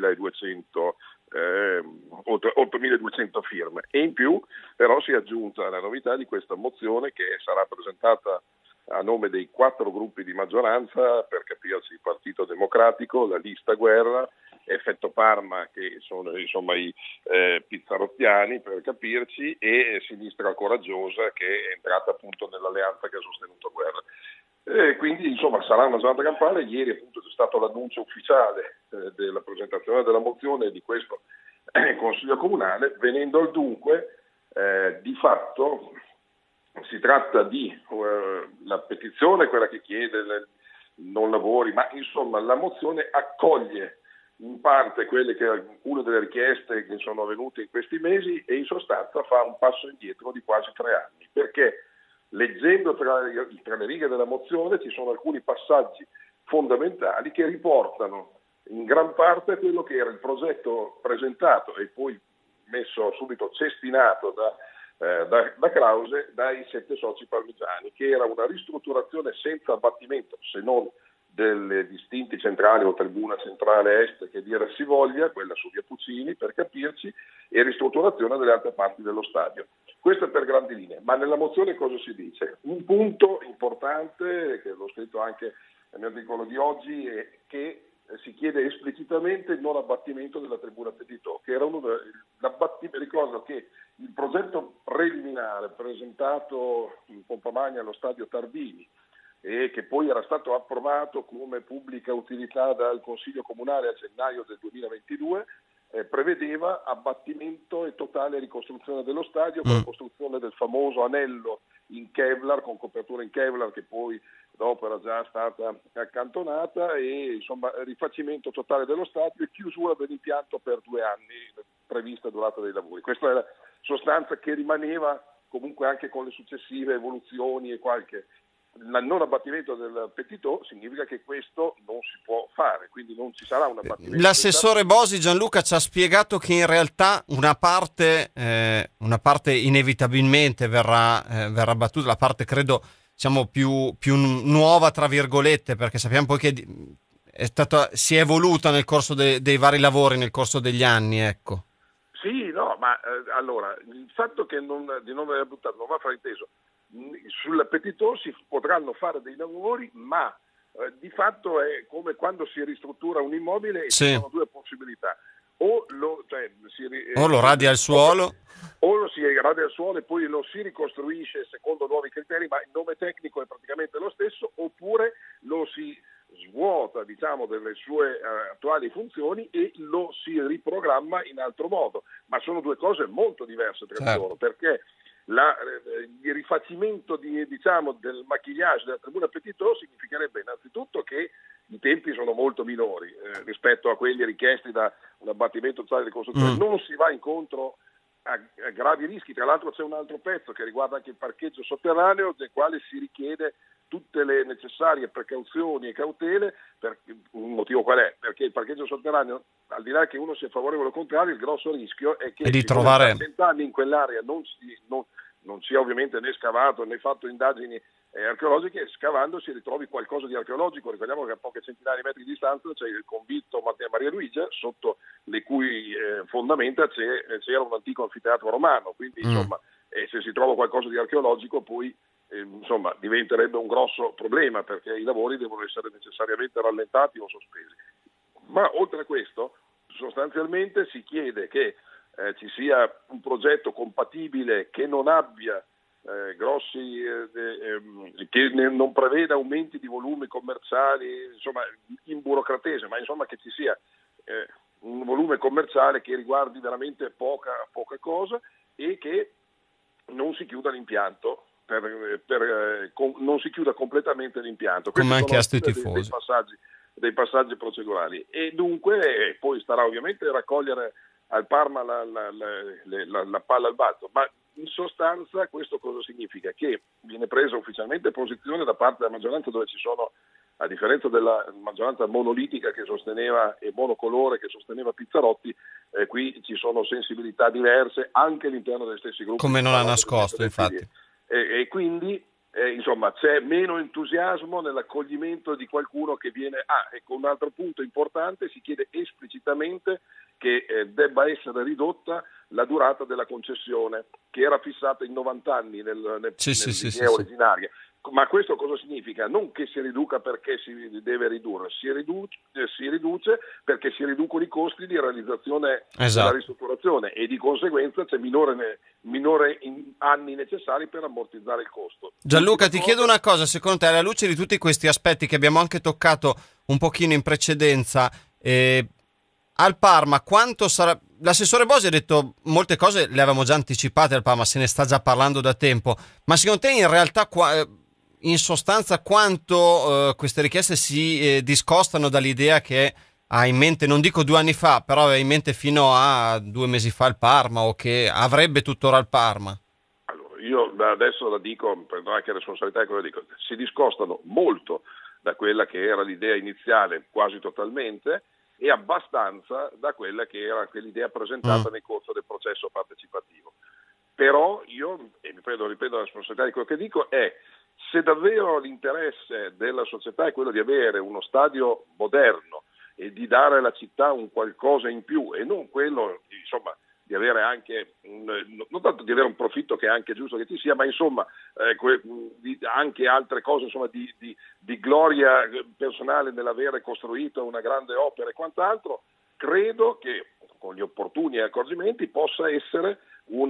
8.200 firme, e in più però si è aggiunta la novità di questa mozione, che sarà presentata a nome dei 4 gruppi di maggioranza, per capirsi il Partito Democratico, la Lista Guerra, Effetto Parma, che sono insomma i pizzarottiani per capirci, e Sinistra Coraggiosa, che è entrata appunto nell'alleanza che ha sostenuto Guerra. Quindi insomma sarà una giornata campale. Ieri appunto c'è stato l'annuncio ufficiale della presentazione della mozione di questo Consiglio Comunale. Venendo al dunque, di fatto si tratta di la petizione, quella che chiede non lavori, ma insomma la mozione accoglie in parte alcune delle richieste che sono avvenute in questi mesi, e in sostanza fa un passo indietro di quasi 3 anni, perché leggendo tra le righe della mozione ci sono alcuni passaggi fondamentali che riportano in gran parte quello che era il progetto presentato e poi messo subito cestinato da Krause, dai 7 soci parmigiani, che era una ristrutturazione senza abbattimento, se non delle distinti centrali o tribuna centrale est, che dire si voglia, quella su via Puccini per capirci, e ristrutturazione delle altre parti dello stadio. Questo è per grandi linee, ma nella mozione cosa si dice? Un punto importante, che l'ho scritto anche nel mio articolo di oggi, è che si chiede esplicitamente il non abbattimento della tribuna Petitò, che era l'abbattimento. Ricordo che il progetto preliminare presentato in pompa magna allo stadio Tardini, e che poi era stato approvato come pubblica utilità dal Consiglio Comunale a gennaio del 2022, prevedeva abbattimento e totale ricostruzione dello stadio, con la costruzione del famoso anello in Kevlar, con copertura in Kevlar, che poi dopo era già stata accantonata, e insomma rifacimento totale dello stadio e chiusura dell'impianto per 2 anni, prevista durata dei lavori. Questa è la sostanza che rimaneva comunque anche con le successive evoluzioni e qualche. Il non abbattimento del Petitò significa che questo non si può fare, quindi non ci sarà un abbattimento. L'assessore Bosi, Gianluca, ci ha spiegato che in realtà una parte inevitabilmente verrà abbattuta, la parte credo più nuova tra virgolette, perché sappiamo poi che si è evoluta nel corso dei vari lavori, nel corso degli anni, ecco. Sì, no, ma allora il fatto che di non aver buttato non va frainteso. Sul Petitò si potranno fare dei lavori, ma di fatto è come quando si ristruttura un immobile e ci sono 2 possibilità: o lo radia al suolo, o lo si radia al suolo e poi lo si ricostruisce secondo nuovi criteri, ma il nome tecnico è praticamente lo stesso, oppure lo si svuota delle sue attuali funzioni e lo si riprogramma in altro modo. Ma sono 2 cose molto diverse tra loro, perché il rifacimento del maquillage della tribuna Petitò significherebbe innanzitutto che i tempi sono molto minori rispetto a quelli richiesti da un abbattimento totale di costruzione. Non si va incontro a gravi rischi. Tra l'altro c'è un altro pezzo che riguarda anche il parcheggio sotterraneo, del quale si richiede tutte le necessarie precauzioni e cautele. Per un motivo qual è? Perché il parcheggio sotterraneo, al di là che uno sia favorevole o contrario, il grosso rischio è che di trovare 100 anni in quell'area non sia ovviamente né scavato né fatto indagini archeologiche, scavando si ritrovi qualcosa di archeologico. Ricordiamo che a poche centinaia di metri di distanza c'è il convitto Maria Luigia, sotto le cui fondamenta c'era un antico anfiteatro romano, quindi insomma se si trova qualcosa di archeologico poi diventerebbe un grosso problema, perché i lavori devono essere necessariamente rallentati o sospesi. Ma oltre a questo, sostanzialmente si chiede che ci sia un progetto compatibile che non abbia che non preveda aumenti di volumi commerciali, in burocratese, ma che ci sia un volume commerciale che riguardi veramente poca cosa, e che non si chiuda l'impianto, non si chiuda completamente l'impianto. Come ha chiesto i tifosi. Dei passaggi procedurali, e dunque poi starà ovviamente a raccogliere al Parma la palla al balzo, ma in sostanza questo cosa significa? Che viene presa ufficialmente posizione da parte della maggioranza, dove ci sono, a differenza della maggioranza monolitica che sosteneva e monocolore che sosteneva Pizzarotti, qui ci sono sensibilità diverse anche all'interno degli stessi gruppi. Come non ha nascosto, infatti. E quindi insomma c'è meno entusiasmo nell'accoglimento di qualcuno che viene. Ecco, un altro punto importante: si chiede esplicitamente che debba essere ridotta la durata della concessione, che era fissata in 90 anni nell'idea originaria. Ma questo cosa significa? Non che si riduca perché si deve ridurre, si riduce perché si riducono i costi di realizzazione della ristrutturazione e di conseguenza c'è minore anni necessari per ammortizzare il costo. Gianluca, ti chiedo una cosa: secondo te, alla luce di tutti questi aspetti che abbiamo anche toccato un pochino in precedenza, al Parma quanto sarà... L'assessore Bosi ha detto molte cose, le avevamo già anticipate al Parma, se ne sta già parlando da tempo, ma secondo te in realtà in sostanza quanto queste richieste si discostano dall'idea che ha in mente, non dico 2 anni fa, però aveva in mente fino a 2 mesi fa il Parma, o che avrebbe tuttora il Parma? Allora, io adesso la dico, prendo anche responsabilità di quello che dico, si discostano molto da quella che era l'idea iniziale, quasi totalmente, e abbastanza da quella che era quell'idea presentata nel corso del processo partecipativo. Però io, e ripeto la responsabilità di quello che dico, è: se davvero l'interesse della società è quello di avere uno stadio moderno e di dare alla città un qualcosa in più, e non quello, insomma, di avere anche non tanto di avere un profitto, che è anche giusto che ci sia, ma insomma anche altre cose, insomma, di gloria personale nell'avere costruito una grande opera e quant'altro, credo che con gli opportuni accorgimenti possa essere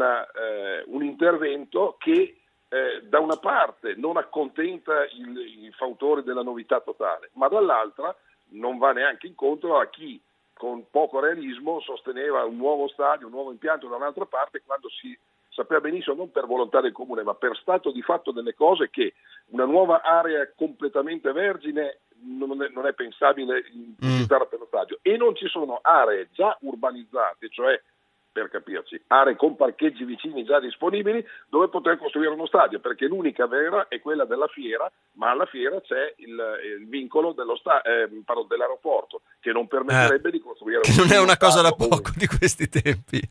un intervento che da una parte non accontenta i fautori della novità totale, ma dall'altra non va neanche incontro a chi con poco realismo sosteneva un nuovo stadio, un nuovo impianto da un'altra parte, quando si sapeva benissimo, non per volontà del comune, ma per stato di fatto delle cose, che una nuova area completamente vergine non è pensabile utilizzare per lo stadio. E non ci sono aree già urbanizzate, cioè, per capirci, aree con parcheggi vicini già disponibili dove poter costruire uno stadio, perché l'unica vera è quella della fiera, ma alla fiera c'è il vincolo dell'aeroporto, che non permetterebbe di costruire che non è una cosa da poco di questi tempi.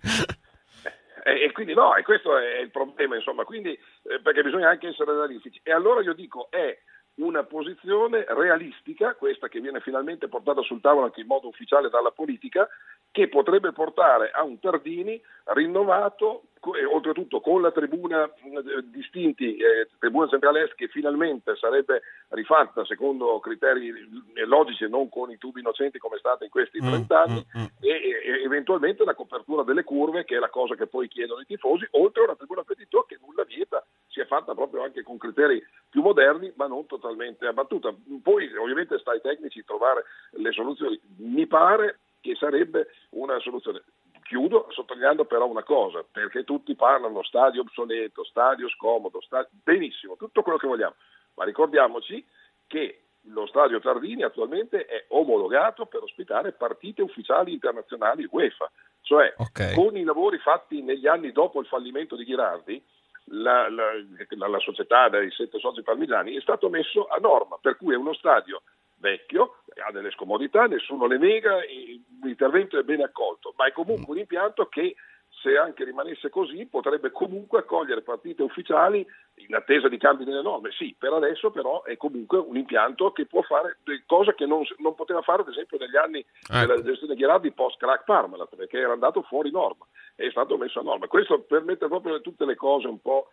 E quindi no, e questo è il problema, insomma, quindi perché bisogna anche essere realistici. E allora io dico, è una posizione realistica questa che viene finalmente portata sul tavolo anche in modo ufficiale dalla politica, che potrebbe portare a un Tardini rinnovato, oltretutto con la tribuna distinti, tribuna centrale est, che finalmente sarebbe rifatta secondo criteri logici e non con i tubi innocenti come è stato in questi 30 anni, e eventualmente la copertura delle curve, che è la cosa che poi chiedono i tifosi, oltre a una tribuna petitò che nulla vieta sia fatta proprio anche con criteri più moderni, ma non totalmente abbattuta. Poi ovviamente sta ai tecnici trovare le soluzioni. Mi pare che sarebbe una soluzione. Chiudo sottolineando però una cosa, perché tutti parlano stadio obsoleto, stadio scomodo, benissimo, tutto quello che vogliamo, ma ricordiamoci che lo stadio Tardini attualmente è omologato per ospitare partite ufficiali internazionali UEFA, cioè con i lavori fatti negli anni dopo il fallimento di Ghirardi, la società dei 7 soci parmigiani è stato messo a norma, per cui è uno stadio vecchio, ha delle scomodità, nessuno le nega, l'intervento è ben accolto, ma è comunque un impianto che, se anche rimanesse così, potrebbe comunque accogliere partite ufficiali in attesa di cambi nelle norme. Sì, per adesso però è comunque un impianto che può fare cose che non poteva fare, ad esempio, negli anni della gestione Ghirardi post-crack Parmalat, perché era andato fuori norma, è stato messo a norma. Questo permette proprio tutte le cose un po'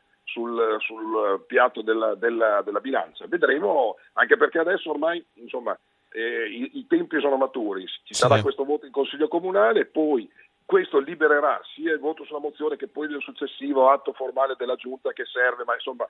sul piatto della bilancia. Vedremo, anche perché adesso ormai, insomma, i tempi sono maturi, ci sarà questo voto in Consiglio Comunale, poi questo libererà sia il voto sulla mozione che poi il successivo atto formale della Giunta, che serve, ma insomma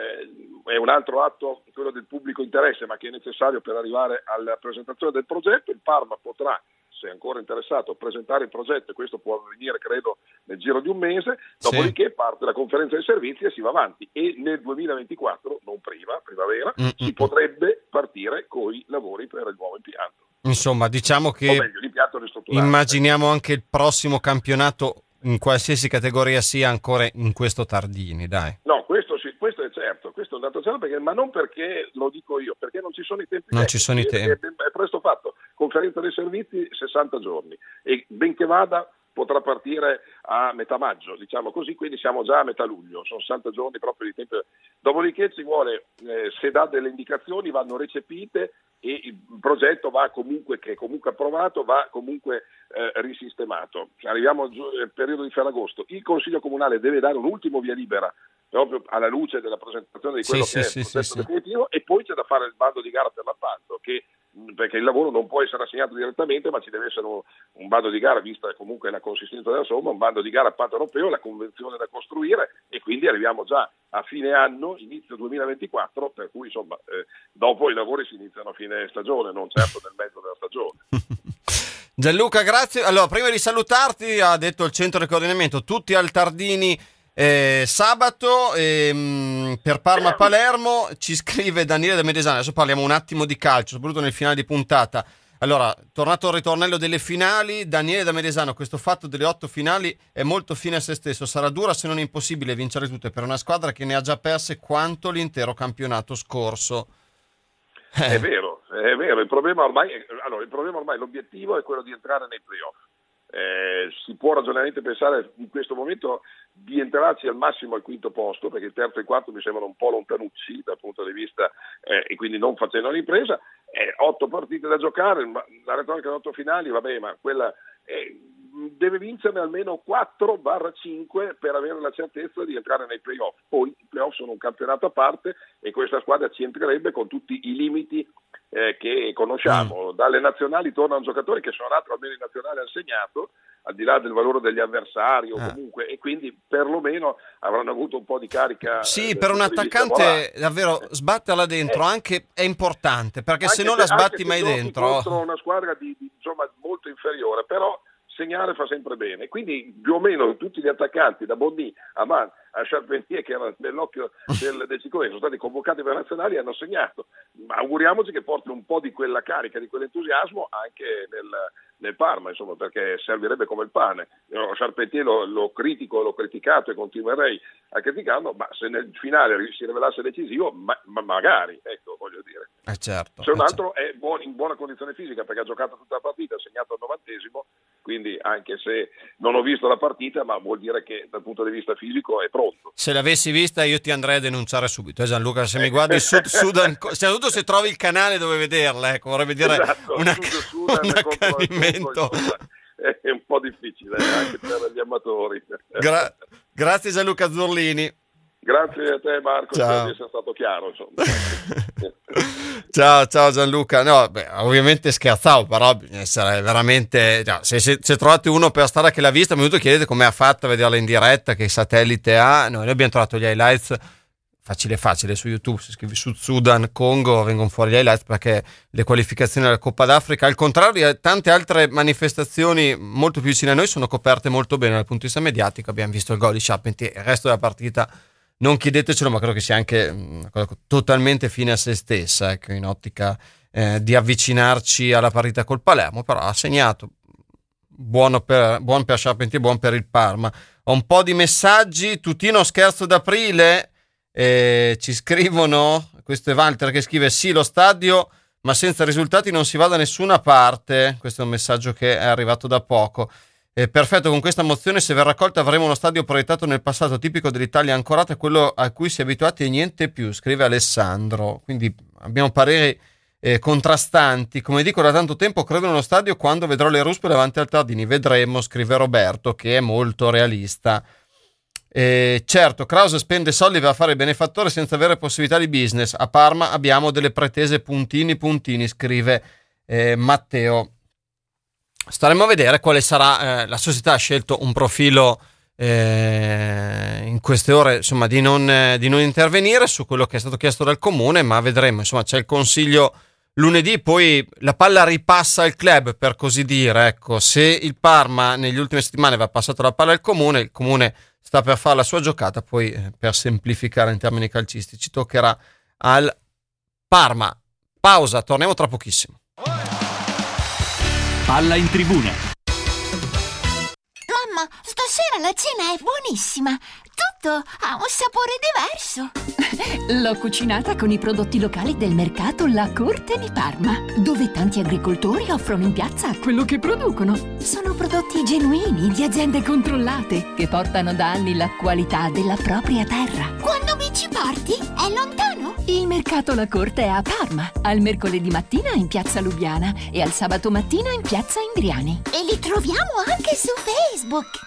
è un altro atto, quello del pubblico interesse, ma che è necessario per arrivare alla presentazione del progetto. Il Parma potrà, se è ancora interessato, presentare il progetto, e questo può avvenire credo nel giro di un mese, dopodiché parte la conferenza dei servizi e si va avanti, e nel 2024, non prima, primavera, si potrebbe partire con i lavori per il nuovo impianto. Insomma, diciamo che, o meglio, l'impianto ristrutturato. Immaginiamo anche il prossimo campionato, in qualsiasi categoria sia, ancora in questo Tardini, dai. No, questo è certo, questo è un dato certo, ma non perché lo dico io, perché non ci sono i tempi. Non ci sono i tempi. È presto fatto. Conferenza dei servizi 60 giorni e benché vada potrà partire a metà maggio, diciamo così, quindi siamo già a metà luglio, sono 60 giorni proprio di tempo. Dopodiché ci vuole, se dà delle indicazioni vanno recepite e il progetto va comunque, che è comunque approvato, va comunque risistemato. Arriviamo al periodo di Ferragosto, il Consiglio Comunale deve dare un ultimo via libera proprio alla luce della presentazione di quello che è il progetto definitivo, e poi c'è da fare il bando di gara per l'appalto, perché il lavoro non può essere assegnato direttamente, ma ci deve essere un bando di gara, vista comunque la consistenza della somma, un bando di gara a patto europeo, la convenzione da costruire, e quindi arriviamo già a fine anno, inizio 2024, per cui insomma dopo i lavori si iniziano a fine stagione, non certo nel mezzo della stagione. Gianluca, grazie. Allora, prima di salutarti, ha detto il centro di coordinamento, tutti al Tardini sabato, per Parma-Palermo. Ci scrive Daniele da Medesana. Adesso parliamo un attimo di calcio, soprattutto nel finale di puntata. Allora, tornato al ritornello delle finali, Daniele da Medesano: questo fatto delle 8 finali è molto fine a se stesso, sarà dura se non impossibile vincere tutte per una squadra che ne ha già perse quanto l'intero campionato scorso. È vero, il problema ormai l'obiettivo è quello di entrare nei playoff. Si può ragionevolmente pensare in questo momento di entrarci al massimo al quinto posto, perché il terzo e il quarto mi sembrano un po' lontanucci dal punto di vista e quindi non facendo l'impresa. 8 partite da giocare, la retorica di 8 finali, vabbè, ma quella deve vincerne almeno 4/5 per avere la certezza di entrare nei playoff. Poi i playoff sono un campionato a parte e questa squadra ci entrerebbe con tutti i limiti che conosciamo. Dalle nazionali tornano giocatori che sono nati almeno in nazionale hanno segnato, al di là del valore degli avversari o comunque, e quindi perlomeno avranno avuto un po' di carica. Sì, per un attaccante davvero sbatterla dentro anche è importante, perché se non la sbatti mai dentro contro una squadra di insomma molto inferiore, però segnare fa sempre bene, quindi più o meno tutti gli attaccanti da Bonny a Man a Charpentier, che era nell'occhio del Ciclone, sono stati convocati per nazionali e hanno segnato. Ma auguriamoci che portino un po' di quella carica, di quell'entusiasmo anche nel Parma, insomma, perché servirebbe come il pane. Io Charpentier lo critico, l'ho criticato e continuerei a criticarlo, ma se nel finale si rivelasse decisivo, magari, ecco, voglio dire. Certo, se un altro è in buona condizione fisica, perché ha giocato tutta la partita, ha segnato al 90°, quindi anche se non ho visto la partita, ma vuol dire che dal punto di vista fisico è pronto. Se l'avessi vista io ti andrei a denunciare subito, Gianluca, se mi guardi Sudan, soprattutto se trovi il canale dove vederla, ecco, vorrei vedere un accanimento. È un po' difficile anche per gli amatori. Grazie Gianluca Zurlini. Grazie a te Marco, ciao. Per essere stato chiaro, insomma. ciao Gianluca. No, ovviamente scherzavo, però bisogna essere veramente, se trovate uno per strada che l'ha vista, mi chiedete come ha fatto a vederla in diretta, che satellite ha. Noi abbiamo trovato gli highlights facile su YouTube, se scrivi su Sudan Congo vengono fuori gli highlights, perché le qualificazioni della Coppa d'Africa, al contrario di tante altre manifestazioni molto più vicine a noi, sono coperte molto bene dal punto di vista mediatico. Abbiamo visto il gol di Charpentier, il resto della partita non chiedetecelo, ma credo che sia anche una cosa totalmente fine a se stessa, ecco, in ottica di avvicinarci alla partita col Palermo. Però ha segnato, buon per Charpentier, buon per il Parma. Ho un po' di messaggi. Tutino scherzo d'aprile, ci scrivono, questo è Walter che scrive: sì, lo stadio, ma senza risultati non si va da nessuna parte. Questo è un messaggio che è arrivato da poco. Perfetto, con questa mozione, se verrà accolta, avremo uno stadio proiettato nel passato, tipico dell'Italia ancorata, quello a cui si è abituati e niente più, scrive Alessandro. Quindi abbiamo pareri contrastanti. Come dico da tanto tempo, credo nello stadio quando vedrò le ruspe davanti al Tardini. Vedremo, scrive Roberto, che è molto realista. Certo, Krause spende soldi per fare il benefattore senza avere possibilità di business. A Parma abbiamo delle pretese puntini, scrive Matteo. Staremo a vedere quale sarà. La società ha scelto un profilo in queste ore, insomma, di non intervenire su quello che è stato chiesto dal comune, ma vedremo. Insomma, c'è il consiglio lunedì, poi la palla ripassa al club, per così dire. Ecco, se il Parma negli ultime settimane va passato la palla al comune, il comune sta per fare la sua giocata, poi per semplificare in termini calcistici toccherà al Parma. Pausa, torniamo tra pochissimo. Palla in tribuna. Mamma, stasera la cena è buonissima. Tutto ha un sapore diverso. L'ho cucinata con i prodotti locali del mercato La Corte di Parma, dove tanti agricoltori offrono in piazza quello che producono. Sono prodotti genuini di aziende controllate che portano da anni la qualità della propria terra. Quando mi ci porti? È lontano? Il mercato La Corte è a Parma, al mercoledì mattina in piazza Lubiana e al sabato mattina in piazza Indriani. E li troviamo anche su Facebook.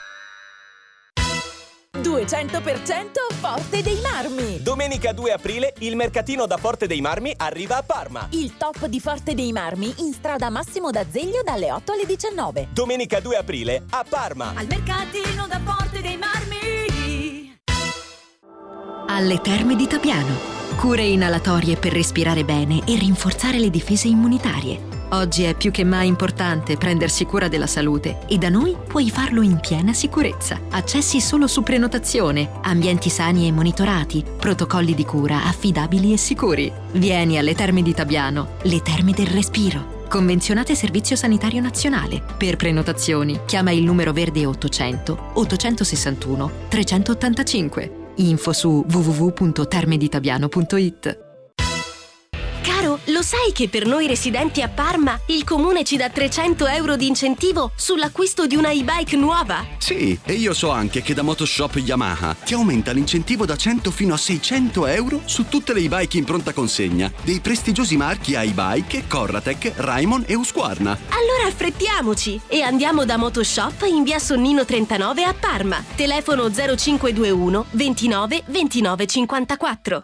200% Forte dei Marmi. Domenica 2 aprile il mercatino da Forte dei Marmi arriva a Parma. Il top di Forte dei Marmi in strada Massimo d'Azeglio dalle 8 alle 19. Domenica 2 aprile a Parma. Al mercatino da Forte dei Marmi. Alle Terme di Tapiano. Cure inalatorie per respirare bene e rinforzare le difese immunitarie. Oggi è più che mai importante prendersi cura della salute e da noi puoi farlo in piena sicurezza. Accessi solo su prenotazione, ambienti sani e monitorati, protocolli di cura affidabili e sicuri. Vieni alle Terme di Tabiano, le Terme del Respiro. Convenzionate Servizio Sanitario Nazionale. Per prenotazioni chiama il numero verde 800 861 385. Info su www.termeditabiano.it. Caro, lo sai che per noi residenti a Parma il comune ci dà 300 euro di incentivo sull'acquisto di una e-bike nuova? Sì, e io so anche che da Motoshop Yamaha ti aumenta l'incentivo da 100 fino a 600 euro su tutte le e-bike in pronta consegna dei prestigiosi marchi iBike, Corratec, Raimon e Husqvarna. Allora affrettiamoci e andiamo da Motoshop in via Sonnino 39 a Parma. Telefono 0521 29 29 54.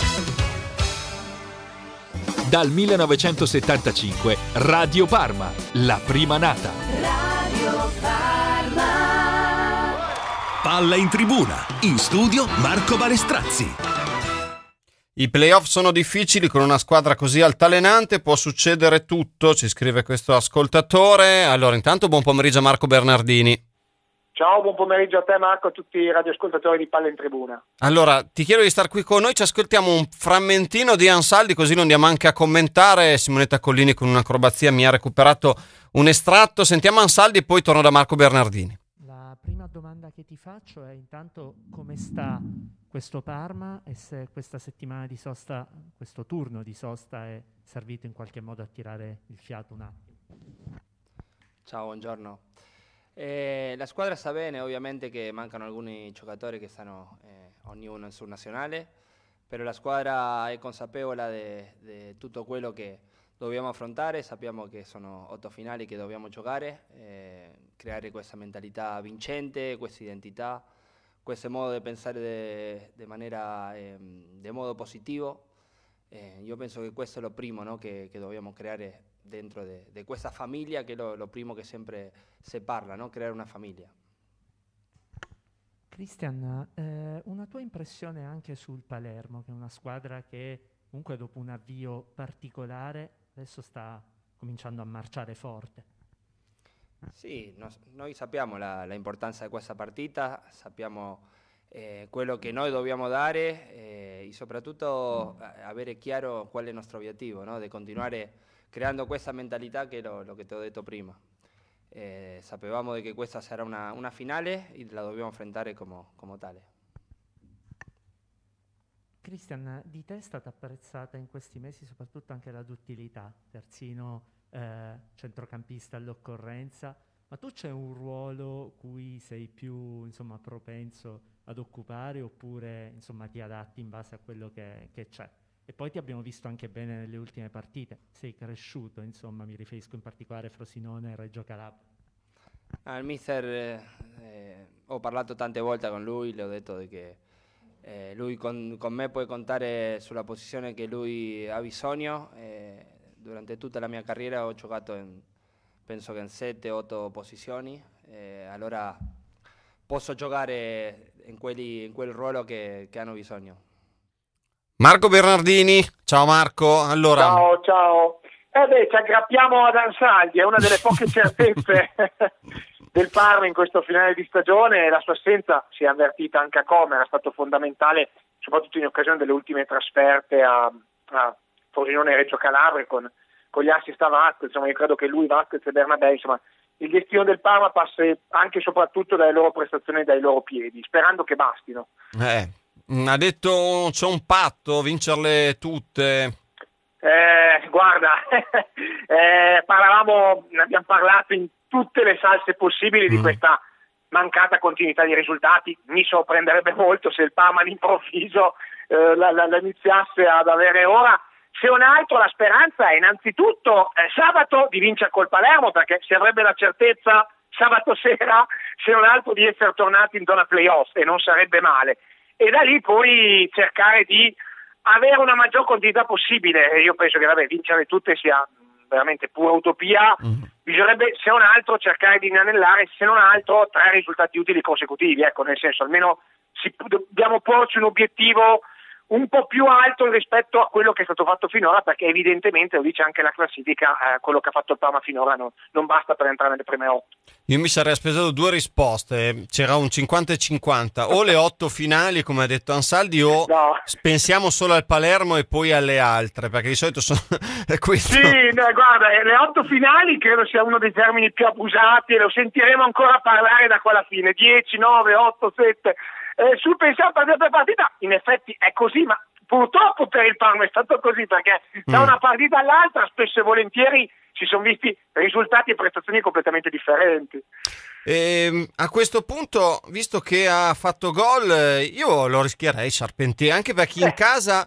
Dal 1975 Radio Parma, la prima nata. Radio Parma. Palla in tribuna, in studio Marco Balestrazzi. I playoff sono difficili, con una squadra così altalenante può succedere tutto, ci scrive questo ascoltatore. Allora, intanto buon pomeriggio a Marco Bernardini. Ciao, buon pomeriggio a te Marco e a tutti i radioascoltatori di Palla in Tribuna. Allora, ti chiedo di star qui con noi, ci ascoltiamo un frammentino di Ansaldi, così lo andiamo anche a commentare. Simonetta Collini con un'acrobazia mi ha recuperato un estratto. Sentiamo Ansaldi e poi torno da Marco Bernardini. La prima domanda che ti faccio è intanto come sta questo Parma e se questa settimana di sosta, questo turno di sosta è servito in qualche modo a tirare il fiato un attimo. Ciao, buongiorno. La squadra sta bene, ovviamente che mancano alcuni giocatori che stanno ognuno in sul nazionale, però la squadra è consapevole di tutto quello che dobbiamo affrontare, sappiamo che sono 8 finali che dobbiamo giocare, creare questa mentalità vincente, questa identità, questo modo di pensare di modo positivo. Io penso che questo è lo primo, no, che dobbiamo creare dentro di questa famiglia, che è lo primo che sempre si parla, no? Creare una famiglia. Cristian, una tua impressione anche sul Palermo, che è una squadra che comunque dopo un avvio particolare adesso sta cominciando a marciare forte. Sì, noi sappiamo la importanza di questa partita, sappiamo quello che noi dobbiamo dare e soprattutto avere chiaro qual è il nostro obiettivo, no? Di continuare creando questa mentalità che è lo che ti ho detto prima. Sapevamo che questa sarà una finale e la dobbiamo affrontare come tale. Cristian, di te è stata apprezzata in questi mesi soprattutto anche la duttilità, terzino, centrocampista all'occorrenza, ma tu c'è un ruolo cui sei più propenso ad occupare oppure ti adatti in base a quello che c'è? E poi ti abbiamo visto anche bene nelle ultime partite, sei cresciuto, mi riferisco in particolare a Frosinone e Reggio Calabria. Il mister, ho parlato tante volte con lui, le ho detto che lui con me può contare sulla posizione che lui ha bisogno. Durante tutta la mia carriera ho giocato penso che in 7-8 posizioni, allora posso giocare in quel ruolo che hanno bisogno. Marco Bernardini, ciao Marco. Allora... Ciao. Ci aggrappiamo ad Ansaldi, è una delle poche certezze del Parma in questo finale di stagione. La sua assenza si è avvertita anche a Como, era stato fondamentale soprattutto in occasione delle ultime trasferte a Frosinone e Reggio Calabria con con gli assi sta Vasquez, insomma io credo che lui, Vasquez e Bernabé, insomma il destino del Parma passa anche e soprattutto dalle loro prestazioni e dai loro piedi, sperando che bastino. Ha detto c'è un patto, vincerle tutte. Guarda, ne abbiamo parlato in tutte le salse possibili di questa mancata continuità di risultati. Mi sorprenderebbe molto se il Parma all'improvviso la iniziasse ad avere ora. Se non altro la speranza è innanzitutto sabato di vincere col Palermo, perché si avrebbe la certezza sabato sera, se non altro, di essere tornati in zona playoff, e non sarebbe male, e da lì poi cercare di avere una maggior continuità possibile. Io penso che vincere tutte sia veramente pura utopia. Bisognerebbe, se non altro, cercare di inanellare, se non altro, 3 risultati utili consecutivi, ecco, nel senso, almeno dobbiamo porci un obiettivo un po' più alto rispetto a quello che è stato fatto finora, perché evidentemente, lo dice anche la classifica, quello che ha fatto il Parma finora non basta per entrare nelle prime 8. Io mi sarei aspettato 2 risposte, c'era un 50 e 50, o le 8 finali come ha detto Ansaldi, o pensiamo solo al Palermo e poi alle altre, perché di solito sono questo. Sì, guarda, le 8 finali credo sia uno dei termini più abusati, e lo sentiremo ancora parlare da qua alla fine. 10, 9, 8, 7 sul pensiamo partita per partita, in effetti è così, ma purtroppo per il Parma è stato così, perché da una partita all'altra spesso e volentieri si sono visti risultati e prestazioni completamente differenti. A questo punto, visto che ha fatto gol, io lo rischierei Charpentier, anche perché in casa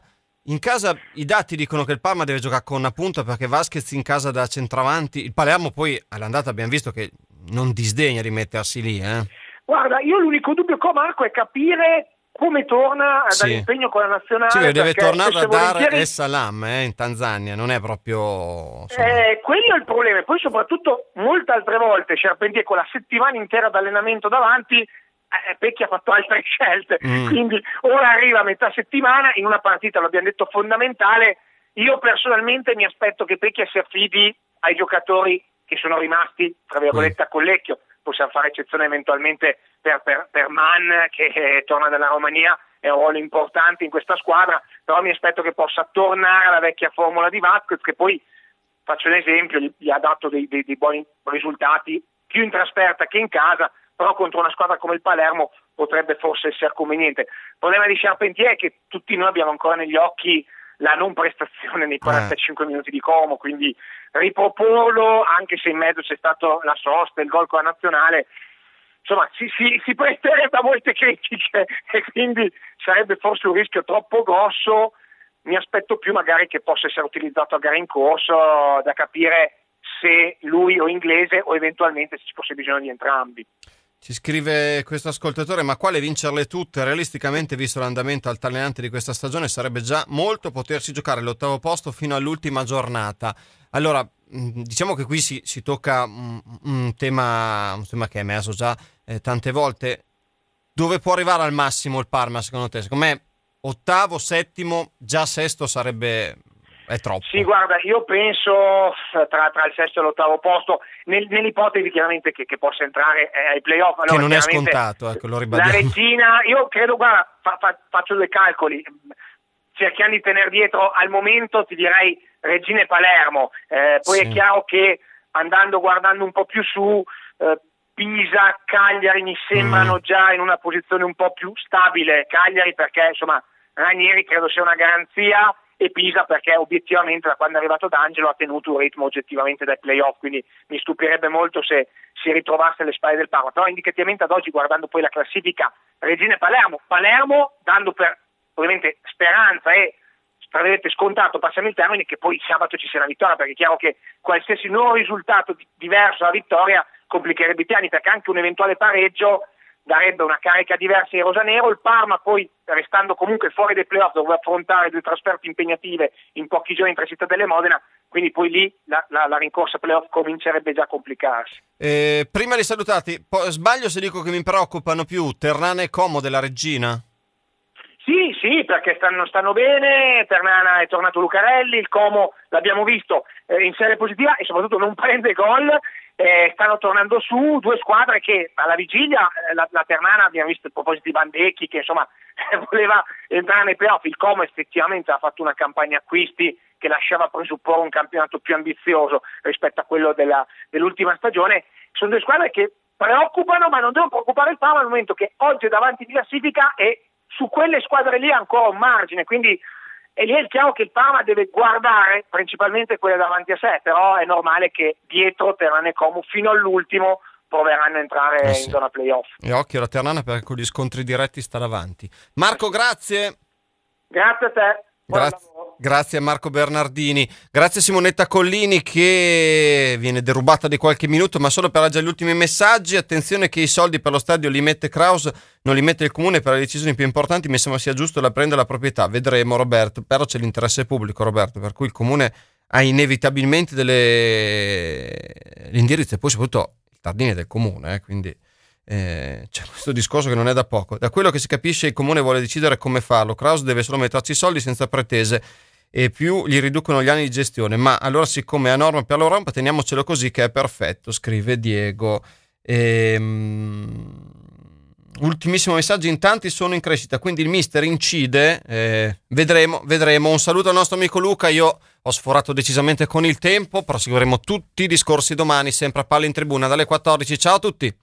i dati dicono che il Parma deve giocare con una punta, perché Vasquez in casa da centravanti, il Palermo poi all'andata abbiamo visto che non disdegna di mettersi lì, Guarda, io l'unico dubbio che ho, Marco, è capire come torna dall'impegno con la nazionale. Sì, deve tornare da Dar es Salaam in Tanzania, non è proprio... Quello è il problema. Poi soprattutto molte altre volte Charpentier, con la settimana intera d'allenamento davanti, Pecchi ha fatto altre scelte, quindi ora arriva a metà settimana in una partita, lo abbiamo detto, fondamentale. Io personalmente mi aspetto che Pecchi si affidi ai giocatori che sono rimasti, tra virgolette, a Collecchio. Possiamo fare eccezione eventualmente per Mann, che torna dalla Romania, è un ruolo importante in questa squadra, però mi aspetto che possa tornare alla vecchia formula di Vasquez, che poi, faccio un esempio, gli ha dato dei buoni risultati più in trasferta che in casa, però contro una squadra come il Palermo potrebbe forse essere conveniente. Il problema di Charpentier è che tutti noi abbiamo ancora negli occhi la non prestazione nei 45 minuti di Como, quindi riproporlo, anche se in mezzo c'è stato la sosta, il gol con la nazionale, insomma si presterebbe a molte critiche, e quindi sarebbe forse un rischio troppo grosso. Mi aspetto più magari che possa essere utilizzato a gara in corso, da capire se lui o Inglese, o eventualmente se ci fosse bisogno di entrambi. Ci scrive questo ascoltatore: ma quale vincerle tutte? Realisticamente, visto l'andamento altalenante di questa stagione, sarebbe già molto potersi giocare l'8° posto fino all'ultima giornata. Allora, diciamo che qui si tocca un tema che è emerso già tante volte. Dove può arrivare al massimo il Parma, secondo te? Secondo me 8º, 7º, già 6º è troppo. Sì, guarda, io penso tra il 6º e l'8° posto, nell'ipotesi chiaramente che possa entrare ai playoff. Allora, che non è scontato, ecco, lo ribadiamo. La Regina, io credo, guarda, faccio 2 calcoli, cerchiamo di tenere dietro, al momento ti direi Regina e Palermo, poi è chiaro che guardando un po' più su, Pisa, Cagliari mi sembrano già in una posizione un po' più stabile. Cagliari perché insomma Ranieri credo sia una garanzia, e Pisa perché obiettivamente da quando è arrivato D'Angelo ha tenuto un ritmo oggettivamente dai playoff, quindi mi stupirebbe molto se si ritrovasse alle spalle del Parma. Però indicativamente ad oggi, guardando poi la classifica, Regina e Palermo dando per ovviamente speranza e tra virgolette scontato, passiamo il termine, che poi sabato ci sia una vittoria, perché è chiaro che qualsiasi nuovo risultato diverso alla vittoria complicherebbe i piani, perché anche un eventuale pareggio darebbe una carica diversa ai rosanero. Il Parma poi, restando comunque fuori dai playoff, doveva affrontare 2 trasferte impegnative in pochi giorni tra Cittadella e Modena, quindi poi lì la rincorsa playoff comincerebbe già a complicarsi. Prima di salutarti, sbaglio se dico che mi preoccupano più Ternana e Como della Regina? Sì, perché stanno bene. Ternana è tornato Lucarelli, il Como l'abbiamo visto in serie positiva e soprattutto non prende gol. Stanno tornando su 2 squadre che alla vigilia, la Ternana abbiamo visto il proposito di Bandecchi che insomma voleva entrare nei playoff, il Como effettivamente ha fatto una campagna acquisti che lasciava presupporre un campionato più ambizioso rispetto a quello dell'ultima stagione. Sono due squadre che preoccupano, ma non devono preoccupare il Parma al momento che oggi è davanti di classifica e su quelle squadre lì ha ancora un margine, quindi e lì è chiaro che il Parma deve guardare principalmente quelle davanti a sé, però è normale che dietro Tirana e Como fino all'ultimo proveranno a entrare in zona playoff. E occhio alla Tirana perché con gli scontri diretti sta davanti. Marco, grazie. Grazie a te. Grazie a Marco Bernardini, grazie a Simonetta Collini che viene derubata di qualche minuto, ma solo per leggere gli ultimi messaggi. Attenzione che i soldi per lo stadio li mette Kraus, non li mette il comune per le decisioni più importanti, mi sembra sia giusto la prende la proprietà, vedremo Roberto, però c'è l'interesse pubblico Roberto, per cui il comune ha inevitabilmente l'indirizzo e poi soprattutto il Tardini del comune, quindi c'è questo discorso che non è da poco. Da quello che si capisce il comune vuole decidere come farlo, Kraus deve solo metterci i soldi senza pretese e più gli riducono gli anni di gestione, ma allora siccome è a norma per l'Europa teniamocelo così che è perfetto, scrive Diego. Ultimissimo messaggio, in tanti sono in crescita, quindi il mister incide, vedremo. Un saluto al nostro amico Luca, io ho sforato decisamente con il tempo, proseguiremo tutti i discorsi domani sempre a Palla in Tribuna dalle 14. Ciao a tutti.